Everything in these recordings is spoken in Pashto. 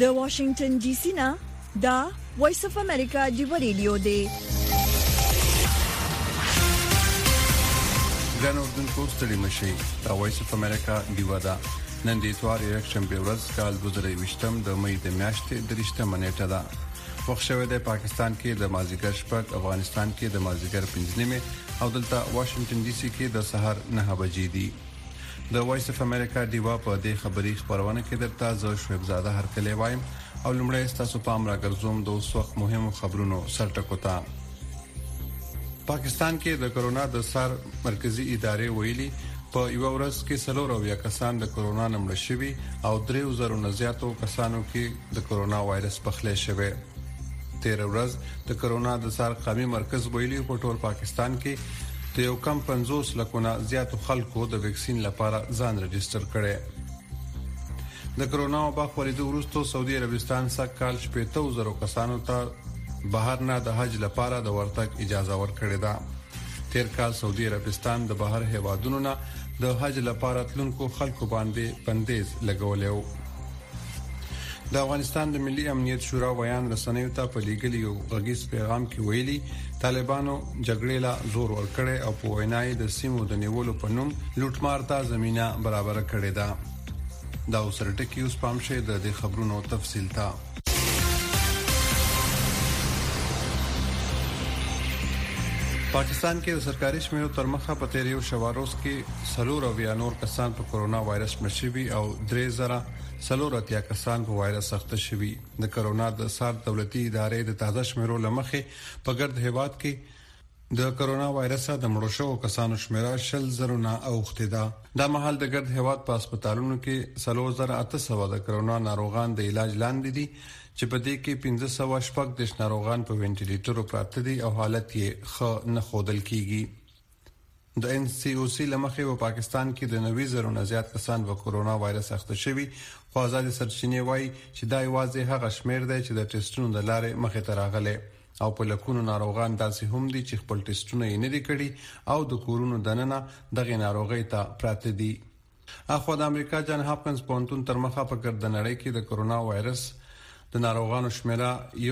د واشنگټن ډي سي نه دا وایس اف امریکا دی ریډیو دی. ګران اوردونکو ستړي مشي، دا وایس اف امریکا دی ودا. نن د اتوار الیکشن په ورځ کال 2023 د مې د میاشتې 3 نیټه ده. وخت شوه د پاکستان کې د مازیګر شپږ، افغانستان کې د مازیګر 5 نیمه او دلته واشنگټن ډي سي کې د سحر 9 بجې دي. د وایس اف امریکا دیوا په دې خبري خبرونه کې درته زو شعیب زاده هرکلی وایم او لمړی تاسو پام راګرځوم د اوس وخت مهمو خبرونو سرټکو ته. پاکستان کې د کرونا د سر مرکزی ادارې ویلي په یو ورځ کې 300 کسان د کرونا نمړ شوي او 3000 نه زیاتو کسانو کې د کرونا وایرس پخلی شوی. 13 ورځ د کرونا د سر قومي مرکز ویلي په ټول پاکستان کې د یو کم 50 لکونه زیاتو خلکو د ویکسین لپاره ځان رجسټر کړي. د کرونا وبا خپرېدو وروسته سعودي عربستان سکهال 70,000 کسانو ته بهر نه د حج لپاره د ورتګ اجازه ورکړې ده. تیر کال سعودي عربستان د بهر هیوادونو نه د حج لپاره تلونکو خلکو باندې بندیز لګولیو. د افغانستان د ملي امنیت شورا ویان رسنیو ته په لیګل یو غږیز پیغام کې ویلي طالبانو جګړې لا زور ورکړي او په وینای د سیمو د نیولو په نوم لوټمار ته زمينه برابر کړې ده. دا اوسرټه کې اوس پام شه د خبرونو تفصیل ته. پاکستان کې د سرکاري شمیرو تر مخه په تیریو شواروس کې 300 نور کسان په کرونا وایرس مړ شوي او 3000 کسان په وایرس اخته شوي. د کرونا د سار دولتي ادارې د تازه شمیرو لمخې په ګرد هیواد کې د کرونا وایرس د مړو شوو کسانو شمیره 60,000 نه اوخته ده. دا مهال د ګرد هیواد په هسپتالونو کې 3800 د کرونا ناروغان د علاج لاندې دي چې په دې کې 1500 ناروغان په وینټیلیټرو پراته دي او حالت یې ښه نه ښودل کیږي. د ان سی او سی لمخې په پاکستان کې د 90,000 نه زیات کسان په کرونا وایرس اخته شوي. خو آزاد سرچینې وایي چې دا یوازې هغه شمیر دی چې د ټیسټونو د لارې مخې ته راغلي او په لکونو ناروغان داسې هم دي چې خپل ټیسټونه یې نه دي کړي او د کورونو دننه دغه ناروغي ته پراته دي. اخو د امریکا جان هاپکنز پونتون تر مخه په ګردنړۍ کې د کرونا وایرس د ناروغانو شمیره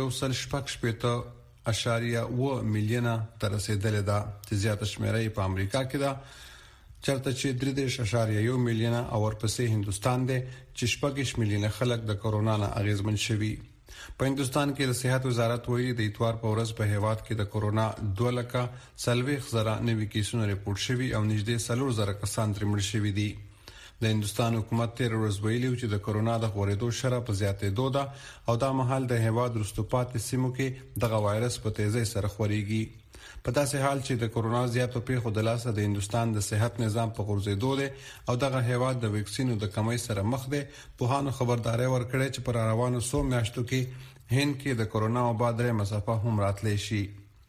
1.8 میلیونه تر رسیدلې ده. چې زیاته شمیره په امریکا کې ده چرته چې 3.1 میلیونه او ورپسې هندستان دی چې 6 میلیونه خلک د کرونا نه اغیزمن شوي. په هندستان کې د صحت وزارت وایي د اتوار په ورځ په هیواد کې د کرونا 2,40,000 نوي کیسونه ریپورت شوي او نږدې 4,000 کسان ترې مړ شوي دي. د هندستان حکومت تیر ورځ ویلي چې د کرونا د خورېدو شرح په زیاتېدو ده او دا مهال د هیواد وروسته پاتې سیمو کې دغه وایرس په تیزۍ سره خورېږي. په داسې حال چې د کرونا زیاتو پیښو د لاسه د هندستان د صحت نظام په غورځېدو دی او دغه هیواد د ویکسینو د کمی سره مخ دی. پوهانو خبرداري ورکړې چې پر روانو 100 میاشتو کې هند کې د کرونا وبا درې مسافه هم راتلی شي.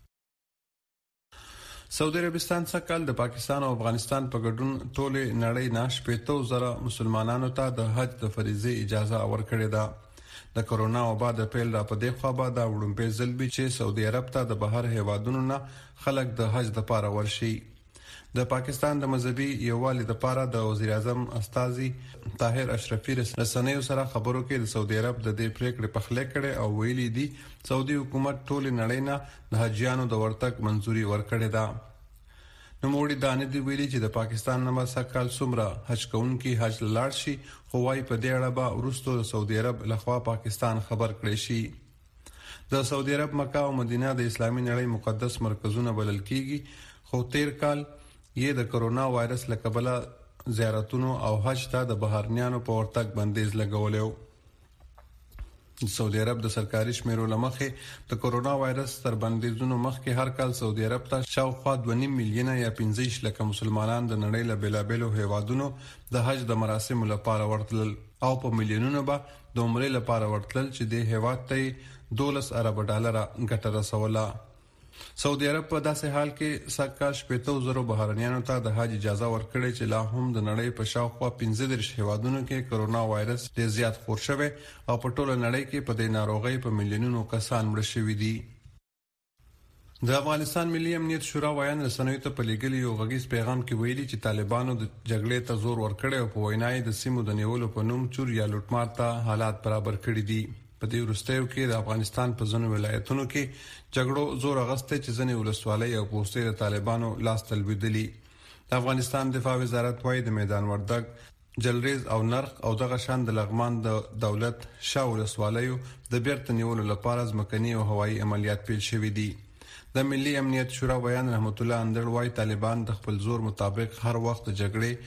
سعودي عربستان څخه د پاکستان او افغانستان په ګډون ټوله نړۍ نه 70,000 مسلمانانو ته د حج د فریضه اجازه ورکړې ده. د کرونا وبا د پیل را په دې خوا به دا وړاندې ځلبي چې سعودي عرب ته د بهر هیوادونو نه خلک د حج لپاره ورشي. د پاکستان د مذهبي یووالي لپاره د وزیر اعظم استاذي طاهر اشرفي رسنیو سره خبرو کې د سعودي عرب د دې پریکړې په خله کړي او ویلي دي سعودي حکومت ټول نړۍ نه د حجیانو د ورتګ منځوري ورکړې ده. نو موړي دانه دی ویلي چې د پاکستان نامه سکهال سمره حج کوونکي حج لاړ شي خو وايي په دې اړه به ورستو د سعودي عرب لخوا پاکستان خبر کړی شي. د سعودي عرب مکه او مدینه د اسلامي نړۍ مقدس مرکزونه بلل کیږي خو تیر کال یې د کرونا وایرس لکبله زیارتونو او حج ته د بهرنیانو په ورتګ بندیز لګولیو. سعودي عرب د سرکاري شمیرو لمخې د کرونا وایرس تر بندیزونو مخکې هر کال سعودي عرب ته شاوخوا 2.5 میلیونه یا 15 لک مسلمانان د نړۍ له بیلابیلو هیوادونو د حج د مراسمو لپاره ورتلل او په میلیونونو به د عمرې لپاره ورتلل چې د هیواد ته $12 ارب ګټه رسوله. سعودي عرب په داسې حال کې سکه 70,000 بهرنیانو ته د حج اجازه ورکړي چې لا هم د نړۍ په شاوخوا 15 هیوادونو کې کرونا وایرس ډېر زیات خور شوی او په ټوله نړۍ کې په دې ناروغۍ په میلیونونو کسان مړ شوي دي. د افغانستان ملي امنیت شورا ویان رسنیو ته په لګلي یو غږیز پیغام کې ویلي چې طالبانو د جګړې ته زور ورکړی او په وینای د سیمو د نیولو په نوم چور یا لوټمار ته حالات برابر کړي دي. په دې وروستیو کې د افغانستان په ځینو ولایتونو کې جګړو زور اغسته چې ځینې ولسوالۍ او پوسټې د طالبانو لاس ته لوېدلي. د افغانستان دفاع وزارت وايي د میدان وردګ، جلریز او نرخ او دغه شان د لغمان د دولت شاه ولسوالیو د بیرته نیولو لپاره ځمکني او هوایي عملیات پیل شوي دي. د ملي امنیت شورا ویان رحمت الله اندړ وايي طالبان د خپل زور مطابق هر وخت د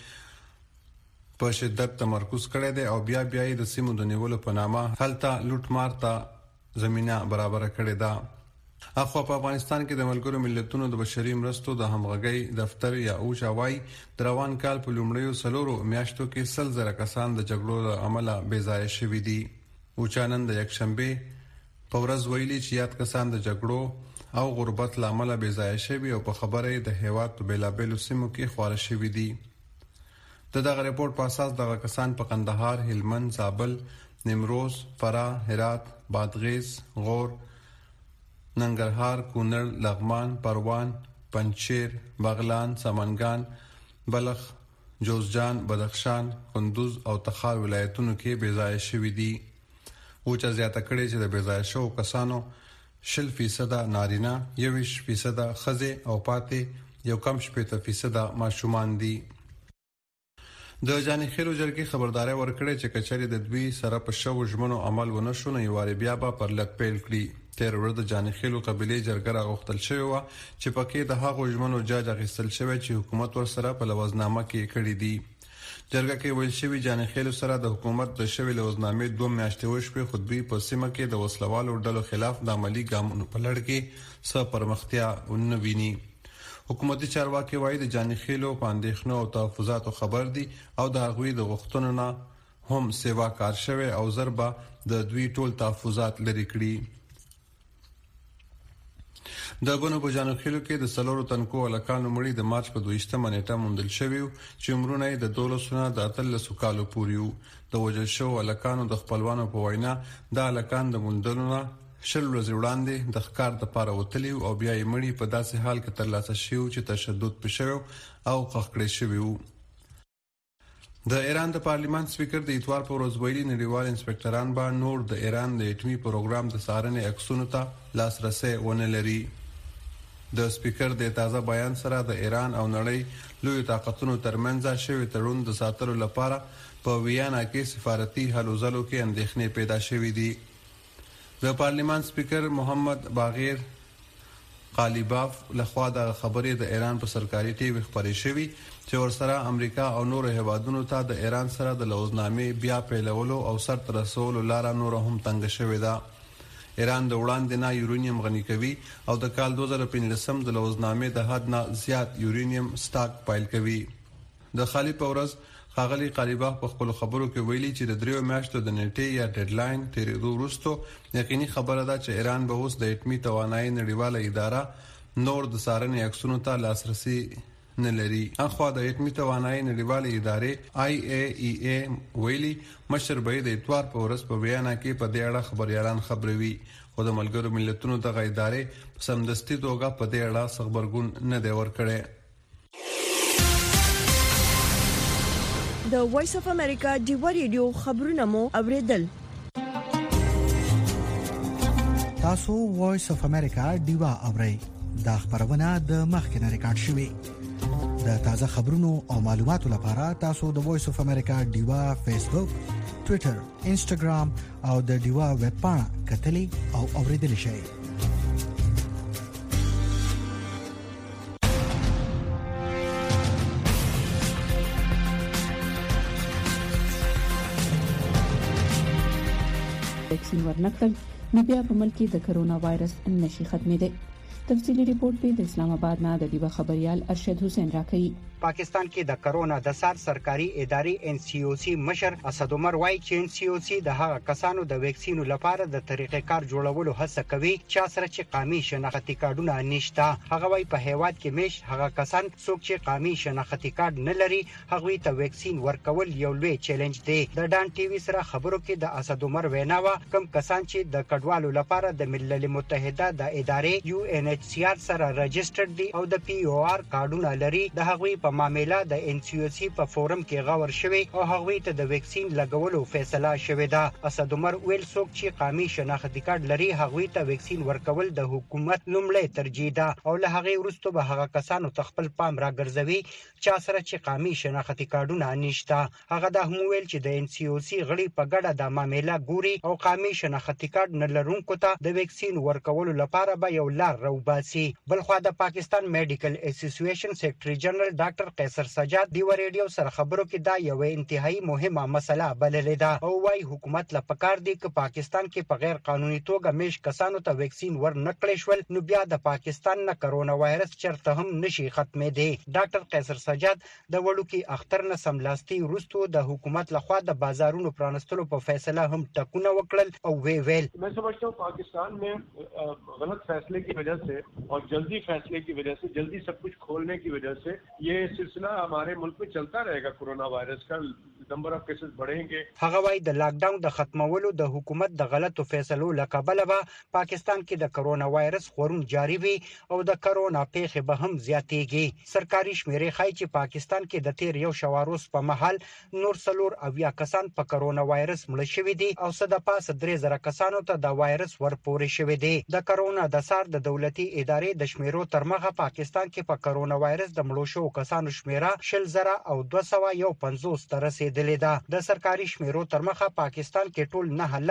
جګړې په شدت تمرکز کړی دی او بیا یې د سیمو د نیولو په نامه هلته لوټمار ته زمينه برابر کړې ده. اخوا په افغانستان کې د ملګرو ملتونو د بشري مرستو د همغږي دفتر یا اوچا وايي د روان کال په لومړیو سلورو میاشتو کې 100,000 کسان د جګړو له امله بې ځایه شوي دي. اوچا نن د یکشنبه په ورځ ویلي چې یاد کسان د جګړو او غربت لامل بې ځایه شوي او په خبره د هیواد په بیلابیلو سیمو کې خوار شوي دي. دغه ریپورت په اساس دغه کسان په قندهار، هلمند، زابل، نیمروز، فراه، هرات، بادغیس، غور، ننګرهار، کونړ، لغمان، پروان، پنجشیر، بغلان، سمنګان، بلخ، جوزجان، بدخشان، کندوز او تخار ولایتونو کې بې ځایه شوي دي. اوچا زیاته کړې چې د بې ځایه شوو کسانو 0% نارینه، 20% ښځې او پاتې 1.8% ماشومان دي. د جانخیلو جرګې خبرداري ورکړې چې کچري د دوی سره په شو ژمنو عمل ونه شو نه یواري بیا به پر لټ پیل کړي. تیر ورځ د جانخیلو قبيله جرګه راغوښتل شوی و چې پکې د هغو ژمنو جاج اخیستل شوی چې حکومت ورسره په لوازنامه کې کړی دی. جرګه کې ویل شوی جانخیلو سره د حکومت د شوی لوازنامې 2 میاشتې وشوي خو دوی په سیمه کې د وسلوالو ډلو خلاف د عملی ګامونو په لړ کې څه پرمختیا ونه ویني. حکومتي چارواکي وایي د جانخیلو په اندېښنو او تحفظاتو خبر دي او د هغوی د غوښتنو نه هم سیوا کار شوی او ضربه د دوی ټول تحفظات لري کړي. د بنو په جانخیلو کې د سلورو تنکو الکانو مړي د مارچ په 22 نیټه موندل شوی چې عمرونه د 12 د 13 کالو پورې وو. د وجل شو الکانو د خپلوانو په وینا د الکان د موندلونه شل ورځې وړاندې د ښکار د پاره وتلی او بیا یې مړي په داسې حال کې ترلاسه شوی چې تشدد پېښو او قحکړې شوی وو. د ایران د پارلیمان سپیکر د اتوار په ورځ ویلي نړیوال انسپکټران به نور د ایران د اټومي پروګرام د څارنې عکسونو ته لاسرسي ونه لري. د سپیکر د تازه بیان سره د ایران او نړۍ لوی طاقتونو ترمنځ شوی تړون د ساتلو لپاره په ویانا کې سفارتي هلو ځلو کې اندېښنې پیدا شوې دي. د پارلیمان سپیکر محمد باغیر قالیباف لخوا د خبرې د ایران په سرکاري ټي وي خبرې شوې چې ورسره امریکا او نور هیوادونو ته د ایران سره د لوزنامې بیا پیلولو او سر تر رسولو لاره نور هم تنګ شوې ده. ایران د وړاندې نه یورانیم غني کوي او د کال 2015 د لوزنامې د حد نه زیات یورانیم سٹاک پایل کوي. د خالی په ورځ خاغلی قالیباف په خپل خبرو کې ویلي چې د 3 میاشتو د نیټې یا ډیډلاین تیرېدو وروسته یقیني خبره ده چې ایران به اوس د اټمي توانایي نړیواله اداره نور د څارنې عکسونو ته لاسرسي نه لري. اخوا د اټمي توانایي نړیواله ادارې IAEA ویلي مشر به د اتوار په ورځ په ویانا کې په دې اړه خبريالان خبروي خو د ملګرو ملتونو دغه ادارې په سمدستي توګه په دې اړه خبرګون نه دی ورکړی. د وایس اف امریکا ډیو ریډیو خبرونه مو اوریدل. تاسو وایس اف امریکا ډیو اورئ. دا خبرونه د مخکنه ریکارډ شوې. د تازه خبرونو او معلوماتو لپاره تاسو د وایس اف امریکا ډیو فیسبوک، ټوئیټر، انسټاګرام او د ډیو ویب پاڼه کتلي او اوریدل شئ. ویکسین ورنکړل نو بیا په ملک کې د کرونا وایرس نشي ختمېدی. تفصیلی ریپورت په د اسلام آباد نه د ډیوه خبريال ارشد حسین راکړي. پاکستان کې د کرونا د سار سرکاري ادارې NCOC مشر اسد عمر وایي چې NCOC د هغه کسانو د ویکسینو لپاره د طریقې کار جوړولو هڅه کوي چې سره چې قومي شناختی کارتونه نشته. هغه وایي په هیواد کې مش هغه کسان څوک چې قومي شناختی کارت نه لري هغه ته ویکسین ورکول یو لوی چیلنج دی. د ډان ټي وي سره خبرو کې د اسد عمر ویناوه کوم کسان چې د کډوالو لپاره د ملل متحده د ادارې UNHCR سره رجسترډ دي او د POR کارډونه لري د هغوی په معاملې د NCOC په فورم کې غور شوی او هغوی ته د ویکسین لګولو فیصله شوې ده. اسد عمر ویل څوک چې قومي شناختی کارت لري هغوی ته ویکسین ورکول د حکومت لومړی ترجیح ده او له هغه وروسته به هغه کسانو تخپل پام راګرځوي چې سره چې قومي شناختی کارتونه نشته. هغه د هم ویل چې د NCOC غړي په ګډه د معاملې ګوري او قومي شناختی کارت نه لرونکو ته د ویکسین ورکولو لپاره به یو لار راوباسي. بلخو د پاکستان میډیکل اسوسییشن سیکریټری جنرال ډاکټر قیصر سجاد دی ریډیو سره خبرو کې دا یو انتهایی مهمه مسله بللې ده او وايي حکومت لا پکار دی چې پاکستان کې په غیر قانوني توګه میش کسانو ته ویکسین ورنکړې شول نو بیا د پاکستان نه کرونا وایرس چرته هم نشي ختمېدی. ډاکټر قیصر سجاد د وړوکی اختر نه سملاستی وروسته د حکومت لخوا د بازارونو پرانستلو په فیصله هم ټکونه وکړل او ویل मैं समझता हूँ पाकिस्तान में गलत फैसले की वजह से और जल्दी फैसले की वजह से जल्दी सब कुछ खोलने की वजह से ये सिलसिला हमारे मुल्क में चलता रहेगा. कोरोना वायरस का नंबर ऑफ केसेस बढ़ेंगे. هغه وايي د لاک ډاون د ختمولو د حکومت د غلطو فیصلو لکبله به پاکستان کې د کرونا وایرس خورون جاری وي او د کرونا پیښې به هم زیاتېږي. سرکاري شمیرې ښایي چې پاکستان کې د تیر یو شواروز په مهال نور 4 کسان په کرونا وایرس مړ شوي دي او څه د پاسه 3000 کسانو ته د وایرس ورپورې شوی دی. د کرونا د سار د دولتي ادارې د شمیرو ترمغه پاکستان کې په کرونا وایرس د مړو شو کسانو شمیره 0 او 250 تر رسیدلې ده. د سرکاري شمیرو ترمغه پاکستان کې ټول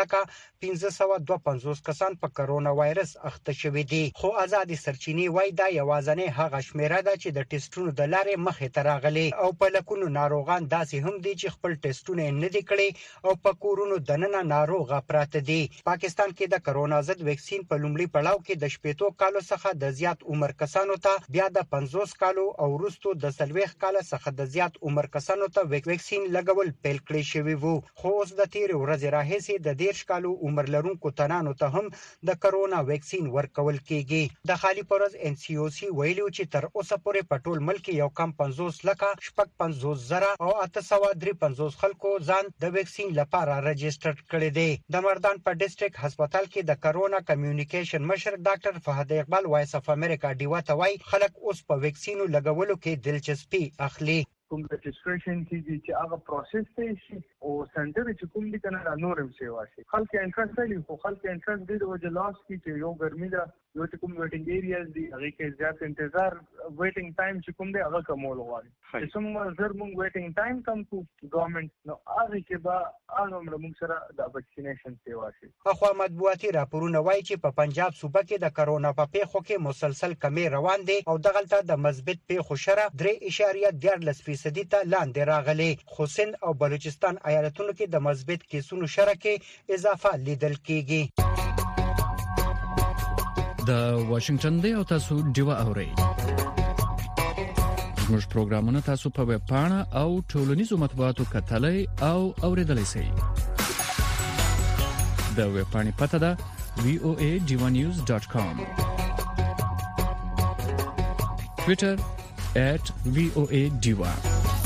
9,552 کسان په کرونا وایرس اخته شوي دي. خو آزاد سرچینې وایي دا یوازنې هغه شمیره ده چې د ټیسټونو د لارې مخې ته راغلي او په لکونو ناروغان داسې هم دي چې خپل ټیسټونه نه دي کړي او په کورونو دننه ناروغه پراته دي. پاکستان کې د کرونا ضد ویکسین په لومړي پړاو کې د 18 کالو څخه د زیات عمر کسانو ته بیا د 50 کالو او وروسته د 40 کال څخه د زیات عمر کسانو ته ویکسین لګول پیل کړی شوی وو. خو اوس د تیر ورځې راهیسې د 10 کالو عمر لرونکو تنانو ته هم د کرونا ویکسین ورکول کیږي. د خالي پرز NCOC ویلو چې تر اوسه پورې په ټول ملک یو کم 50,50,000 او 853 خلکو ځان د ویکسین لپاره رجسټر کړی دی. د مردان په ډیسټریکټ هسپتال کې د کرونا کمیونیکیشن مشر ډاکټر فهد اقبال وایس اف امریکا ډیوا ته وایي خلک اوس په ویکسینو لګولو کې دلچسپي اخلي. کوم رجسټریشن چې هغه پروسس ته شي او سنټر چې کوم دي کنه نورم سیوا شي خلک انټرست لري خو خلک انټرست دي د لاس کې یو ګرمي ده یو چې کوم ویټینګ ایریاز دي هغه کې زیات انتظار ویټینګ ټایم چې کوم دی هغه کمول غواړي. چې زر مونږ ویټینګ ټایم کم کو ګورنمنت نو هغه کې به هغه موږ سره د ویکسینیشن سیوا شي. خو مطبوعاتي راپورونه وایي چې په پنجاب صوبه کې د کرونا په پیښو کې مسلسل کمی روان دي او دغلته د مثبت پیښو شره 3.14% ته لاندې راغلي. خو سند او بلوچستان ایالتونو کې د مثبت کیسونو شره کې اضافه لیدل کیږي. د واشنگټن دی او تاسو ډیوا اورئ. زموږ پروګرامونه تاسو په ویب پاڼه او ټولنیزو مطبوعاتو کتلای او اوریدلای شئ. د ویب پاڼې پته ده voadivanews.com. Twitter @voadiva.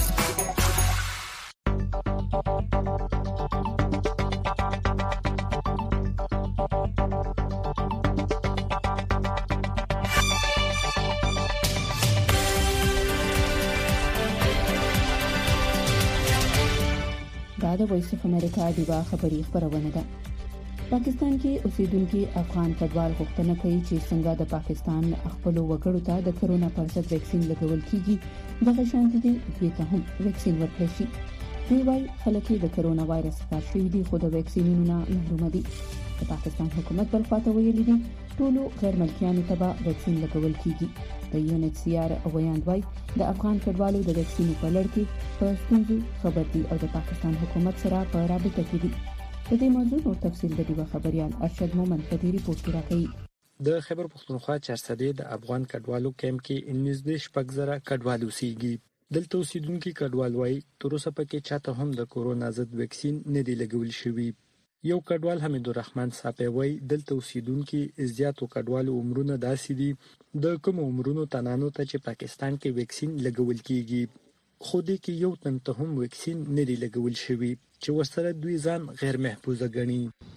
د وایس اف امریکا دیوا خبری خبرونه ده. پاکستان کې اوسیدونکو افغان کډوال غوښتنه کوي چې څنګه د پاکستان خپل وګړو ته د کرونا پر ضد ویکسین لګول کیږي دغه شان دي چې هم ویکسین ورکړي شي. دوی وايي خلک د کرونا وایرس څخه شوي دي خو د ویکسینونو نه محروم دي. د پاکستان حکومت بل خواته ویلي دي ټول غیر ملکیانو ته به ویکسین لګول کیږي. د UNHCR ویاندوی د افغان کډوالو د ویکسین په لړ کې په ستونزو خبر دي او د پاکستان حکومت سره په رابطه کې دي. د دې موضوع نور تفصیل د دیو خبريال ارشد مومن په دې ریپورت کې راکړي. د خیبر پختونخوا چارسدې د افغان کډوالو کیمپ کې 19,000 کډوال اوسېږي. دلته اوسیدونکو کډوال وايي تر اوسه پکې چاته هم د کورونا ضد ویکسین نه دی لګول شوی. یو کډوال حمیدالرحمن صاحب دلته اوسیدونکو زیاتو کډوالو عمرونه داسې دي د کوم عمرونو تنانو ته چې پاکستان کې ویکسین لګول کیږي. خو دې کې یو تن ته هم ویکسین نه دی لګول شوی چې ورسره دوی ځان غیر محفوظ ګڼي.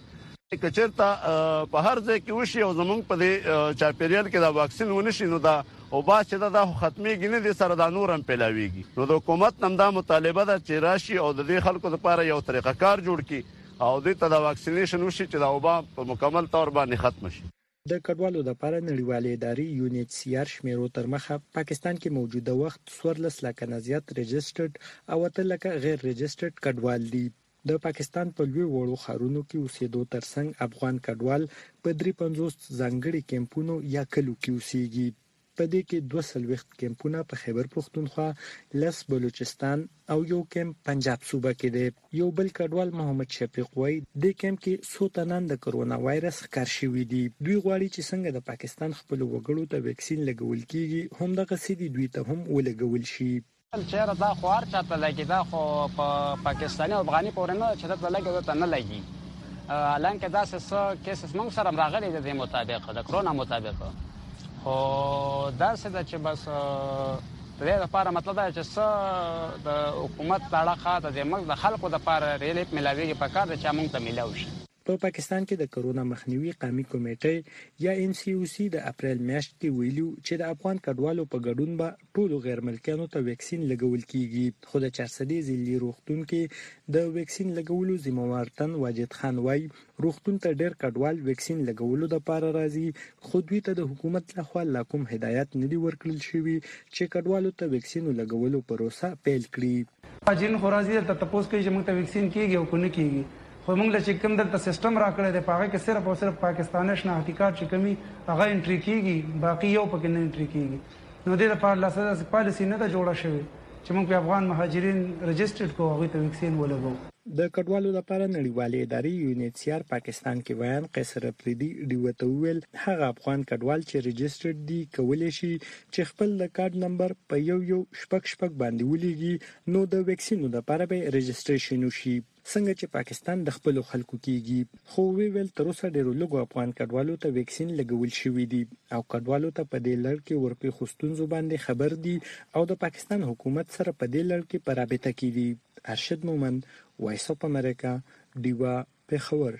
کچرتا په هر ځای کې وشي او زمونږ په دې چاپیریال کې دا واکسین ونشي نو دا او با چې دا ختميږي نه دي سره دا نورم پیلاويږي. نو د حکومت نم دا مطالبه ده چې راشي او د دې خلکو لپاره یو طریقه کار جوړ کړي او د ته دا واکسینیشن وشي چې دا وبا په مکمل تور باندې ختم شي. د کډوالو لپاره نړیوالې ادارې UNHCR شمیرو تر مخه پاکستان کې موجوده وخت 14 لکه نه زیات ريجسترډ او 8 لکه غیر ريجسترډ کډوال دي. د پاکستان په لوی وړو ښارونو کې اوسېدو ترڅنګ افغان کډوال په 350 ځانګړي کیمپونو یا کلو کې اوسېږي. په دې کې 240 کیمپونه په خیبر پختونخوا، لس بلوچستان او یو کیمپ پنجاب صوبه کې دی. یو بل کډوال محمد شفیق وای د کیمپ کې 100 تنان د کرونا وایرس ښکار شوي دي. دوی غواړي چې څنګه د پاکستان خپل وګړو ته ویکسین لګول کیږي هم دغه سړي دوی ته هم ولګول شي. چیرې دا خوار چاته لګي دا خو په پاکستاني او افغاني پورنه چې دا لګي ته نه لګي. الان کې دا څه کیسز موږ سره راغلي د مطابق د کرونا مطابق خو دا څه چې بس د دې لپاره مطلب دا چې څه د حکومت تاړه خاطر د موږ د خلکو د لپاره ریلیف ملاويږي په کار چې موږ ته ملاوي شي. په پاکستان کې د کرونا مخنیوي قومي کمیټې یا NCOC د اپریل میاشت کې ویلو چې د افغان کډوالو په ګډون به ټولو غیر ملکیانو ته ویکسین لګول کیږي. خو د چارسدي ضلعي روغتون کې د ویکسین لګولو ذمہوارتن واجد خان وای روغتون ته ډېر کډوال ویکسین لګولو لپاره راځي خو دوی ته د حکومت لخوا لا کوم هدایت نه دی ورکړل شوی چې کډوالو ته ویکسین لګولو پروسه پیل کړي. جن خورازي ته تاسو کوي چې موږ ته ویکسین کیږي او کو نه کیږي خو موږ له چې کوم دلته سیستم راکړی دی په هغه کې صرف او صرف پاکستاني شناختی کارت چې کمی هغه انټری کیږي باقي یو پکې نه انټری کیږي. نو د لپاره لاسه پالیسی نه ده جوړه شوې چې موږ په افغان مهاجرین رجسټرډ کوو هغه ته ویکسین ولګو. د کډوالو لپاره نړیوالې ادارې UNHCR پاکستان کې ویان قیصر افریدي ډیوته ویل هغه افغان کډوال چې رجسټرډ دي کولای شي چې خپل د کارت نمبر په یو شپږ باندې ولېږي نو د ویکسینو لپاره به رجسټریشن وشي څنګه چې پاکستان د خپل خلکو کېږي. خو ویل تر اوسه ډېر لږ افغان کډوالو ته ویکسین لګول شوی دي او کډوالو ته په دې لړ کې ورپی خوستونزو باندې خبر دي او د پاکستان حکومت سره په دې لړ کې په رابطه کې دي. ارشد مومند وایس اف امریکا دیوا پیښور.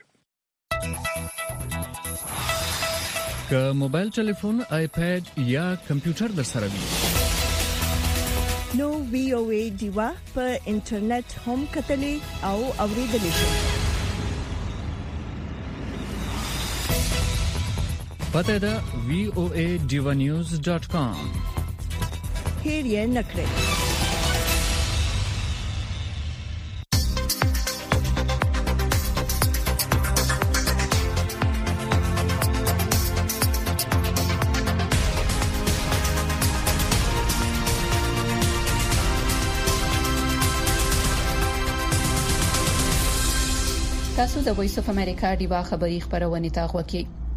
که موبایل ټلیفون آیپاد یا کمپیوټر در سره وي نو VOA دیوا په انټرنیټ هم کتلې او اوریدلې شئ. پته ده voadivanews.com. هیر یې نکړئ. تاسو د وایس اف امریکا دیوا خبری خبرونه تا غوکی.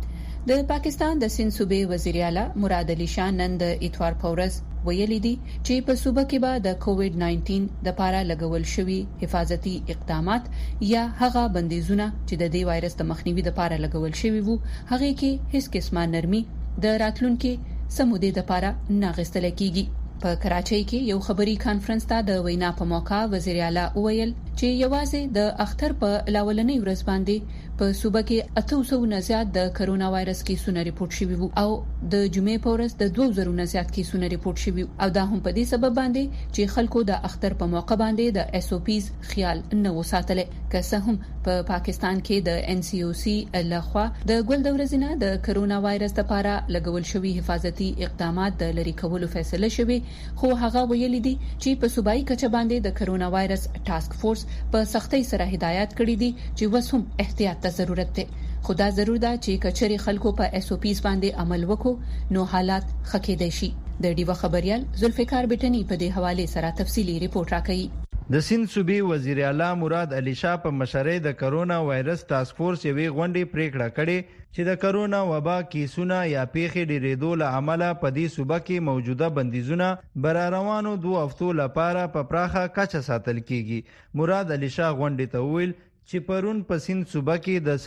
د پاکستان د سند صوبې وزیر اعلی مراد علي شاه نن د اتوار پورز ویلي دي چې په صوبه کې به د کووډ-19 د لپاره لګول شوی حفاظتي اقدامات یا هغه بندیزونه چې د دې وایرس د مخنیوي لپاره لګول شوی وو هغه کې هیڅ قسمه نرمي د راتلونکو سمودې لپاره ناغستل کیږي. په کراچۍ کې یو خبري کانفرنس ته د وینا په موقع وزیر اعلی ویل چې یوازې د اختر په لاولنۍ ورځ باندې په صوبه کې 800 نه زیات د کرونا وایرس کیسونه ریپورت شوي وو او د جمعې په ورځ د 2000 نه زیات کیسونه ریپورت شوي او دا هم په دې سبب باندې چې خلکو د اختر په موقع باندې د SOPs خیال نه وساتل. که څه هم په پاکستان کې د NCOC لخوا د ګل د ورځې د کرونا وایرس لپاره لګول شوی حفاظتي اقدامات د لری کولو فیصله شوی خو هغه ویلي دي چې په صوبایي کچه باندې د کرونا وایرس ټاسک فورس په سختۍ سره هدایت کړی دي چې وسوم احتیاط ته ضرورت ده. خدا ضرور ده چې کچري خلکو په SOPs باندې عمل وکړو نو حالات خکېدای شي. د ډیوه خبريال ذوالفقار بټنی په دې حواله سره تفصيلي ریپورت راکړي. د سند صوبې وزیر اعلی مراد علي شاه په مشرۍ د کرونا وایرس ټاسک فورس یوې غونډې پریکړه کړې چې د کرونا وبا کیسونه یا پیښې ډېرېدو له امله په دې صوبه کې موجوده بندیزونه بر روانو 2 هفتو لپاره په پراخه کچه ساتل کیږي. مراد علي شاه غونډې ته ویل چې پرون په سند صوبه کې د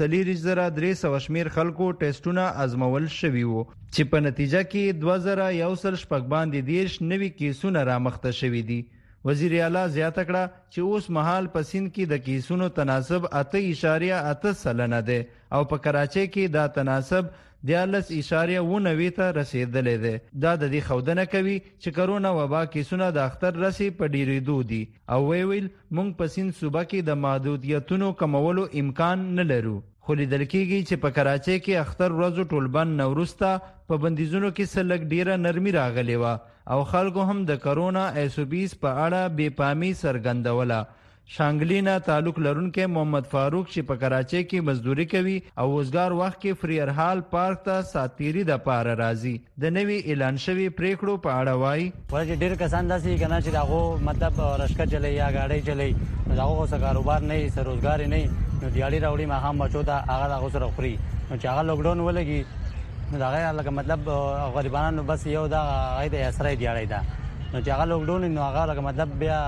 4300 شمیر خلکو ټیسټونه ازمول شوي وو چې په نتیجه کې 2100 باندې 10 نوي کیسونه رامخته شوي دي. وزیر اعلی زیاته کړه چې اوس مهال په سند کې د کیسونو تناسب 8.8% ده او په کراچۍ کې دا تناسب 14.9 ته رسیدلې ده. دا د دې خودنه کوي چې کرونا وبا کیسونه د اختر رسي په ډیریدو دي او ویل مونږ په سند صوبه کې د محدودیتونو کمولو امکان نه لرو. خو لیدل کېږي چې په کراچۍ کې اختر ورځو ټولبند نوروسته په بندیزونو کې سلګ ډیره نرمي راغلی و او خلکو هم د کرونا ایسوبیس په اړه بې پامي څرګندوله. شانګلینا تعلق لرونکي محمد فاروق چې په کراچۍ کې مزدوري کوي او وزګار وخت کې فریر هال پارک ته ساتيري د پاره راځي. د نوي اعلان شوی پریکړو په اړه وایي ولې ډیر کسان داسې کنه چې داغو مطلب رشکه چلی یا گاډي چلی داغو څه کاروبار نه سر روزګار نه نو دیاړي راوړي ما هم بچو ته هغه داغو سره خوري نو چې هغه لوک ډاون ولګي نو داغه لکه مطلب غریبانو بس یو دا غي د اسره دیاړي دا نو چې هغه لوک ډاون نو هغه لکه مطلب بیا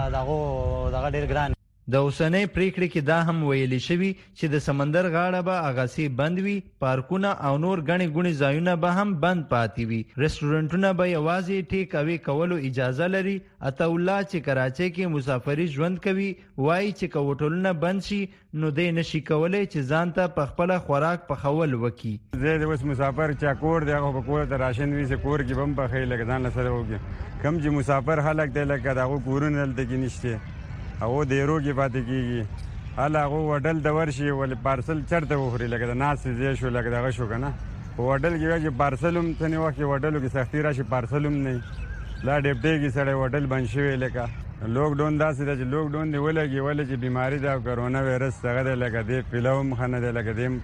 داغه ډیر ګران. د اوسنۍ پریکړې کې دا هم ویلي شوی چې د سمندر غاړه به اغاسي بند وي، پارکونه او نور غني غوني ځایونه به هم بند پاتې وي. رستورانټونه به یوازې ټیک اوی کولو اجازه لري. عطا الله چې کراچۍ کې مسافری ژوند کوي وایي چې کوټلونه بند شي نو دې نشي کولای چې ځان ته په خپل خوراک پخول وکي. زه د اوس مسافر چا کور دی هغه په کور ته راشن وي چې کور کې بم پخې لګ ځان سره وګي کم چې مسافر خلک دی لکه دغه کورونه دلته کې نشته او دیرو کې پاتې کیږي هله هغه وډل د ورشي ول پارسل چرته وخوري لکه د ناس زی شو لکه دغه شو کنه وډل کې چې پارسلوم ثاني وخت وډلو کې سختي راشي پارسلوم نه لا ډېپټي کې سړی وډل بند شوی لکه لوک ډون داسې د لوک ډون دی ولګي چې بیماری دا کرونا وایرس څنګه دی لکه دی فلم خنه دی لکه دیم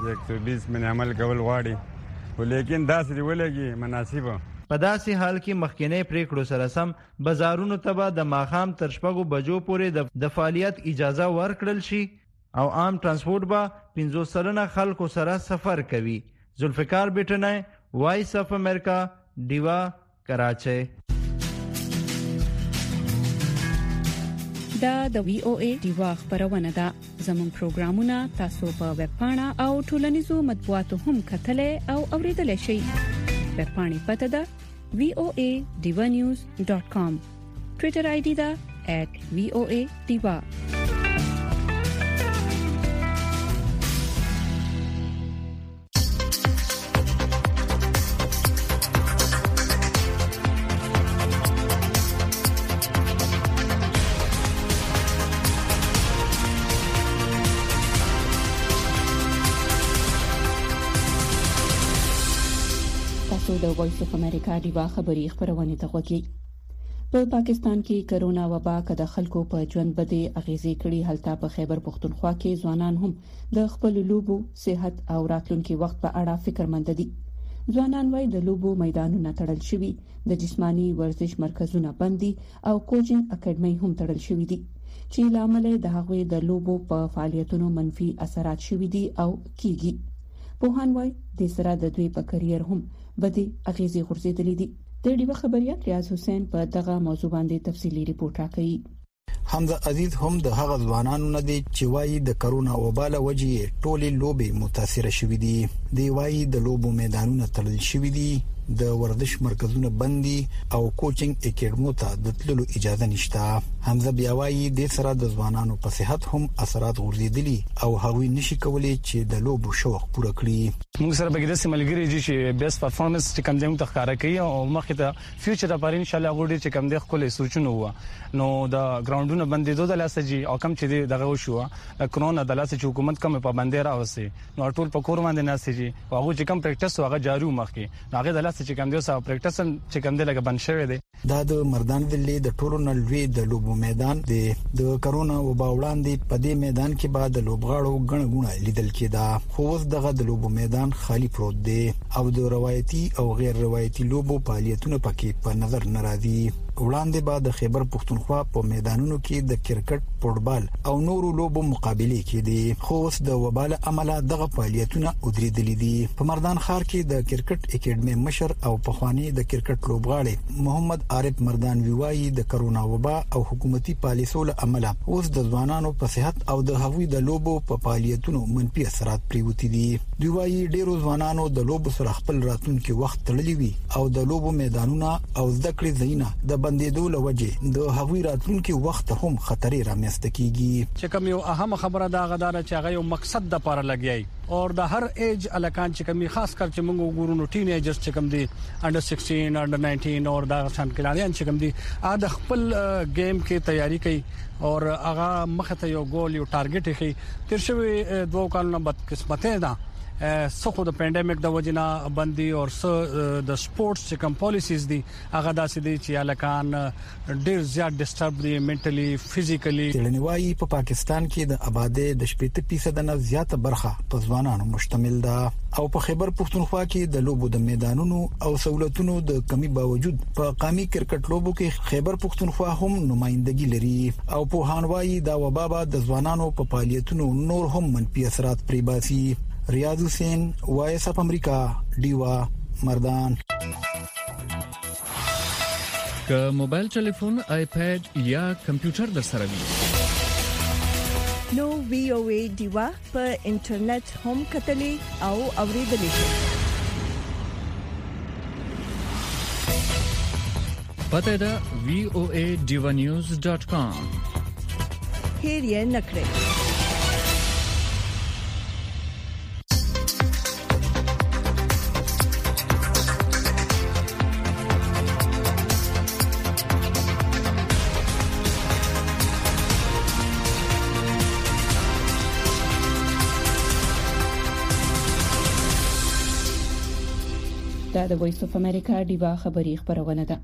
120 من عمل کول غواړي ولیکن داسې دی ولګي مناسبه. په داسې حال کې مخکینی پریکړو سره سم بازارونو ته به د ماښام تر 6 بجو پورې د فعالیت اجازه ورکړل شي او عام ترانسپورت به 50 سلنه خلکو سره سفر کوي. ذوالفقار بیٹنای، وایس اف امریکا، ډیوا، کراچۍ. دا د وی او ای ډیوا خبرونه ده. زموږ پروګرامونه تاسو په ویب پاڼه او ټولنیزو مطبوعاتو هم کتلای او اوریدلای شئ. ویب پاڼې پته ده voadivanews.com. ټوئیټر آی ډی ده @voadiva. د وایس اف امریکا ډیوا خبری خبرونه ته وګورئ. په پاکستان کې کرونا وبا د خلکو په ژوند بده اغیزې کړي. هلته په خیبر پختونخوا کې ځوانان هم د خپل لوبو، صحت او راتلونکي وخت په اړه فکرمند دي. ځوانان وايي د لوبو میدانونه تړل شوي، د جسمانی ورزش مرکزونه بندي او کوچینګ اکیډمي هم تړل شوي دي چې لامل د هغوی د لوبو په فعالیتونو منفي اثرات شوي دي او کیږي. په هان وايي د سره د دوی په کرییر هم بدی اغیزې غورځېدلې دي. د ډیوا خبريات ریاض حسین په دغه موضوع باندې تفصیلی ریپورت راکړي. حمزه عزیز هم د هغه ځوانانو نه دي چې وايي د کرونا وبا له وجې ټولې لوبې متاثر شوې دي. دی وايي د لوبو میدانونه تړل شوي دي، د ورزش مرکزونه بندي او کوچینګ اکیډمو ته د تللو اجازه نشته. حمزه بیا وايي د سره د ځوانانو په صحت هم اثرات غورځېدلي او هغوی نشي کولای چې د لوبو شوق پوره کړي. موږ سره بګیده سیملګری چې بیس پرفارمنس چې کوم ځای ته ښکارا کوي او مخې ته فیوچر لپاره ان شاء الله غوډي چې کوم د خپل سوچونه و نو د ګراوندونو بندیدو د لاسه جی او کوم چې دغه وشو د کرونا د لاسه چې حکومت کوم پابندۍ راوستي نو ټول په کور باندې ناسي جی او هغه چې کوم پریکټس هغه جاری مخکې هغه د لاسه چې کوم دی سره پریکټس چې کوم دی لګ بند شوی دی. دا د مردان ویلې د ټولو نلوي د لوبو میدان دی. د کرونا وبا وړاندې په دې میدان کې بعد لوبغاړو غنغونه لیدل کېده، خو اوس دغه د لوبو میدان خالی پروت دی او د روایتي او غیر روایتي لوبو فعالیتونه پکې په نظر ناراضي. وړاندې بعد د خیبر پختونخوا په میدانونو کې د کرکټ، فوټبال او نورو لوبو مقابله کېدي، خو اوس د وبا له امله دغه فعالیتونه ودرېدلې دي. په مردان ښار کې د کرکټ اکیډمي مشر او پخوانی د کرکټ لوبغاړي محمد عارف مردان ویوايي د کرونا وبا او حکومتي پالیسو له امله اوس د ځوانانو په صحت او د هغوی د لوبو په فعالیتونو منفي اثرات پریوتی دي. دوی وايي ډیرو ځوانانو د لوبو سره خپل راتلونکي وخت تړلی وي او د لوبو میدانونه او ذکر زینه د بندیدو لوجه د هغوی راتلونکي وخت هم خطرې رامنځته کیږي. چې کوم یو اهم خبره دا غدار چې هغه یو مقصد د لپاره لګیای او د هر ایج الکان چې کوم خاص کر چې موږ وګورو نو ټین ایجرز چې کوم دي انډر 16 انډر 19 اور دا شان کلاریان چې کوم دي د خپل گیم کې تیاری کوي او هغه مخ ته یو ګول یو ټارګټ کوي. تر شوی 2 کالونه بد قسمته ده سخو د پاندیمیک د وجنا بندي او د سپورتس چې کوم پالیسیز دي هغه داسې دي چې الکان ډیر زیات ډیسټرب دي منټلی فزیکلی. تلنیوي په پاکستان کې د آبادی د 80% نه زیاته برخه په ځوانانو مشتمل ده او په خیبر پښتونخوا کې د لوبو د میدانونو او سہولتونو د کمی باوجود په قومي کرکټ لوبو کې خیبر پښتونخوا هم نمائندګي لري او په هانوای دا وبابا د ځوانانو په فعالیتونو نور هم منفي اثرات پرې باسي. ریاض حسین وایس اپ امریکا دیوا مردان. که موبایل ټلیفون آیپاد یا کمپیوټر در سره وي نو وی او ای دیوا په انټرنیټ هم کتلې او اوریدلې شي. پته دا voanews.com. هیر یې نکړئ. دا د وایس اف امریکا دیوا خبری خبرونه ده.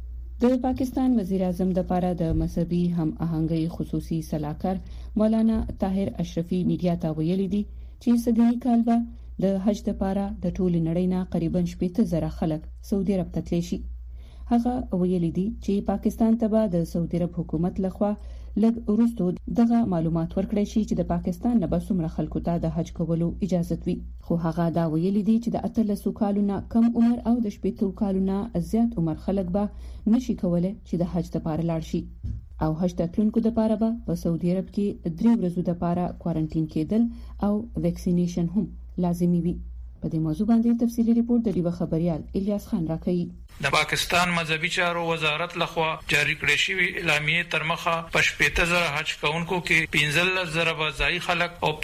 د پاکستان وزیر اعظم د پاره د مذهبي هم آهنګي خصوصي صلاحکار مولانا طاهر اشرفي میډیا ته ویلي دي چې سګنی کال به د حج د پاره د ټول نړۍ نه تقریبا 70,000 خلک سعودي عرب ته تللی شي. هغه ویلي دي چې پاکستان ته به د سعودي عرب حکومت لخوا لږ وروسته دغه معلومات ورکړي شي چې د پاکستان نه به څومره خلکو ته د حج کولو اجازه وي. خو هغه دا ویلي دي چې د 13 کالونو کم عمر او د 18 کالونو زیات عمر خلک به نشي کولای چې د حج لپاره لاړ شي او حج تلونکو د لپاره به په سعودي عرب کې 3 ورځې لپاره کوارنټین کېدل او ویکسینیشن هم لازمي وي. په دې موضوع باندې تفصیلی ریپورت د دیو خبريال الیاس خان راکړي. د پاکستان مذهبي چارو وزارت لخوا جاری کړې شوی اعلامیه تر مخه په 70,000 حج کوونکو کې 15,000 ځای خلک او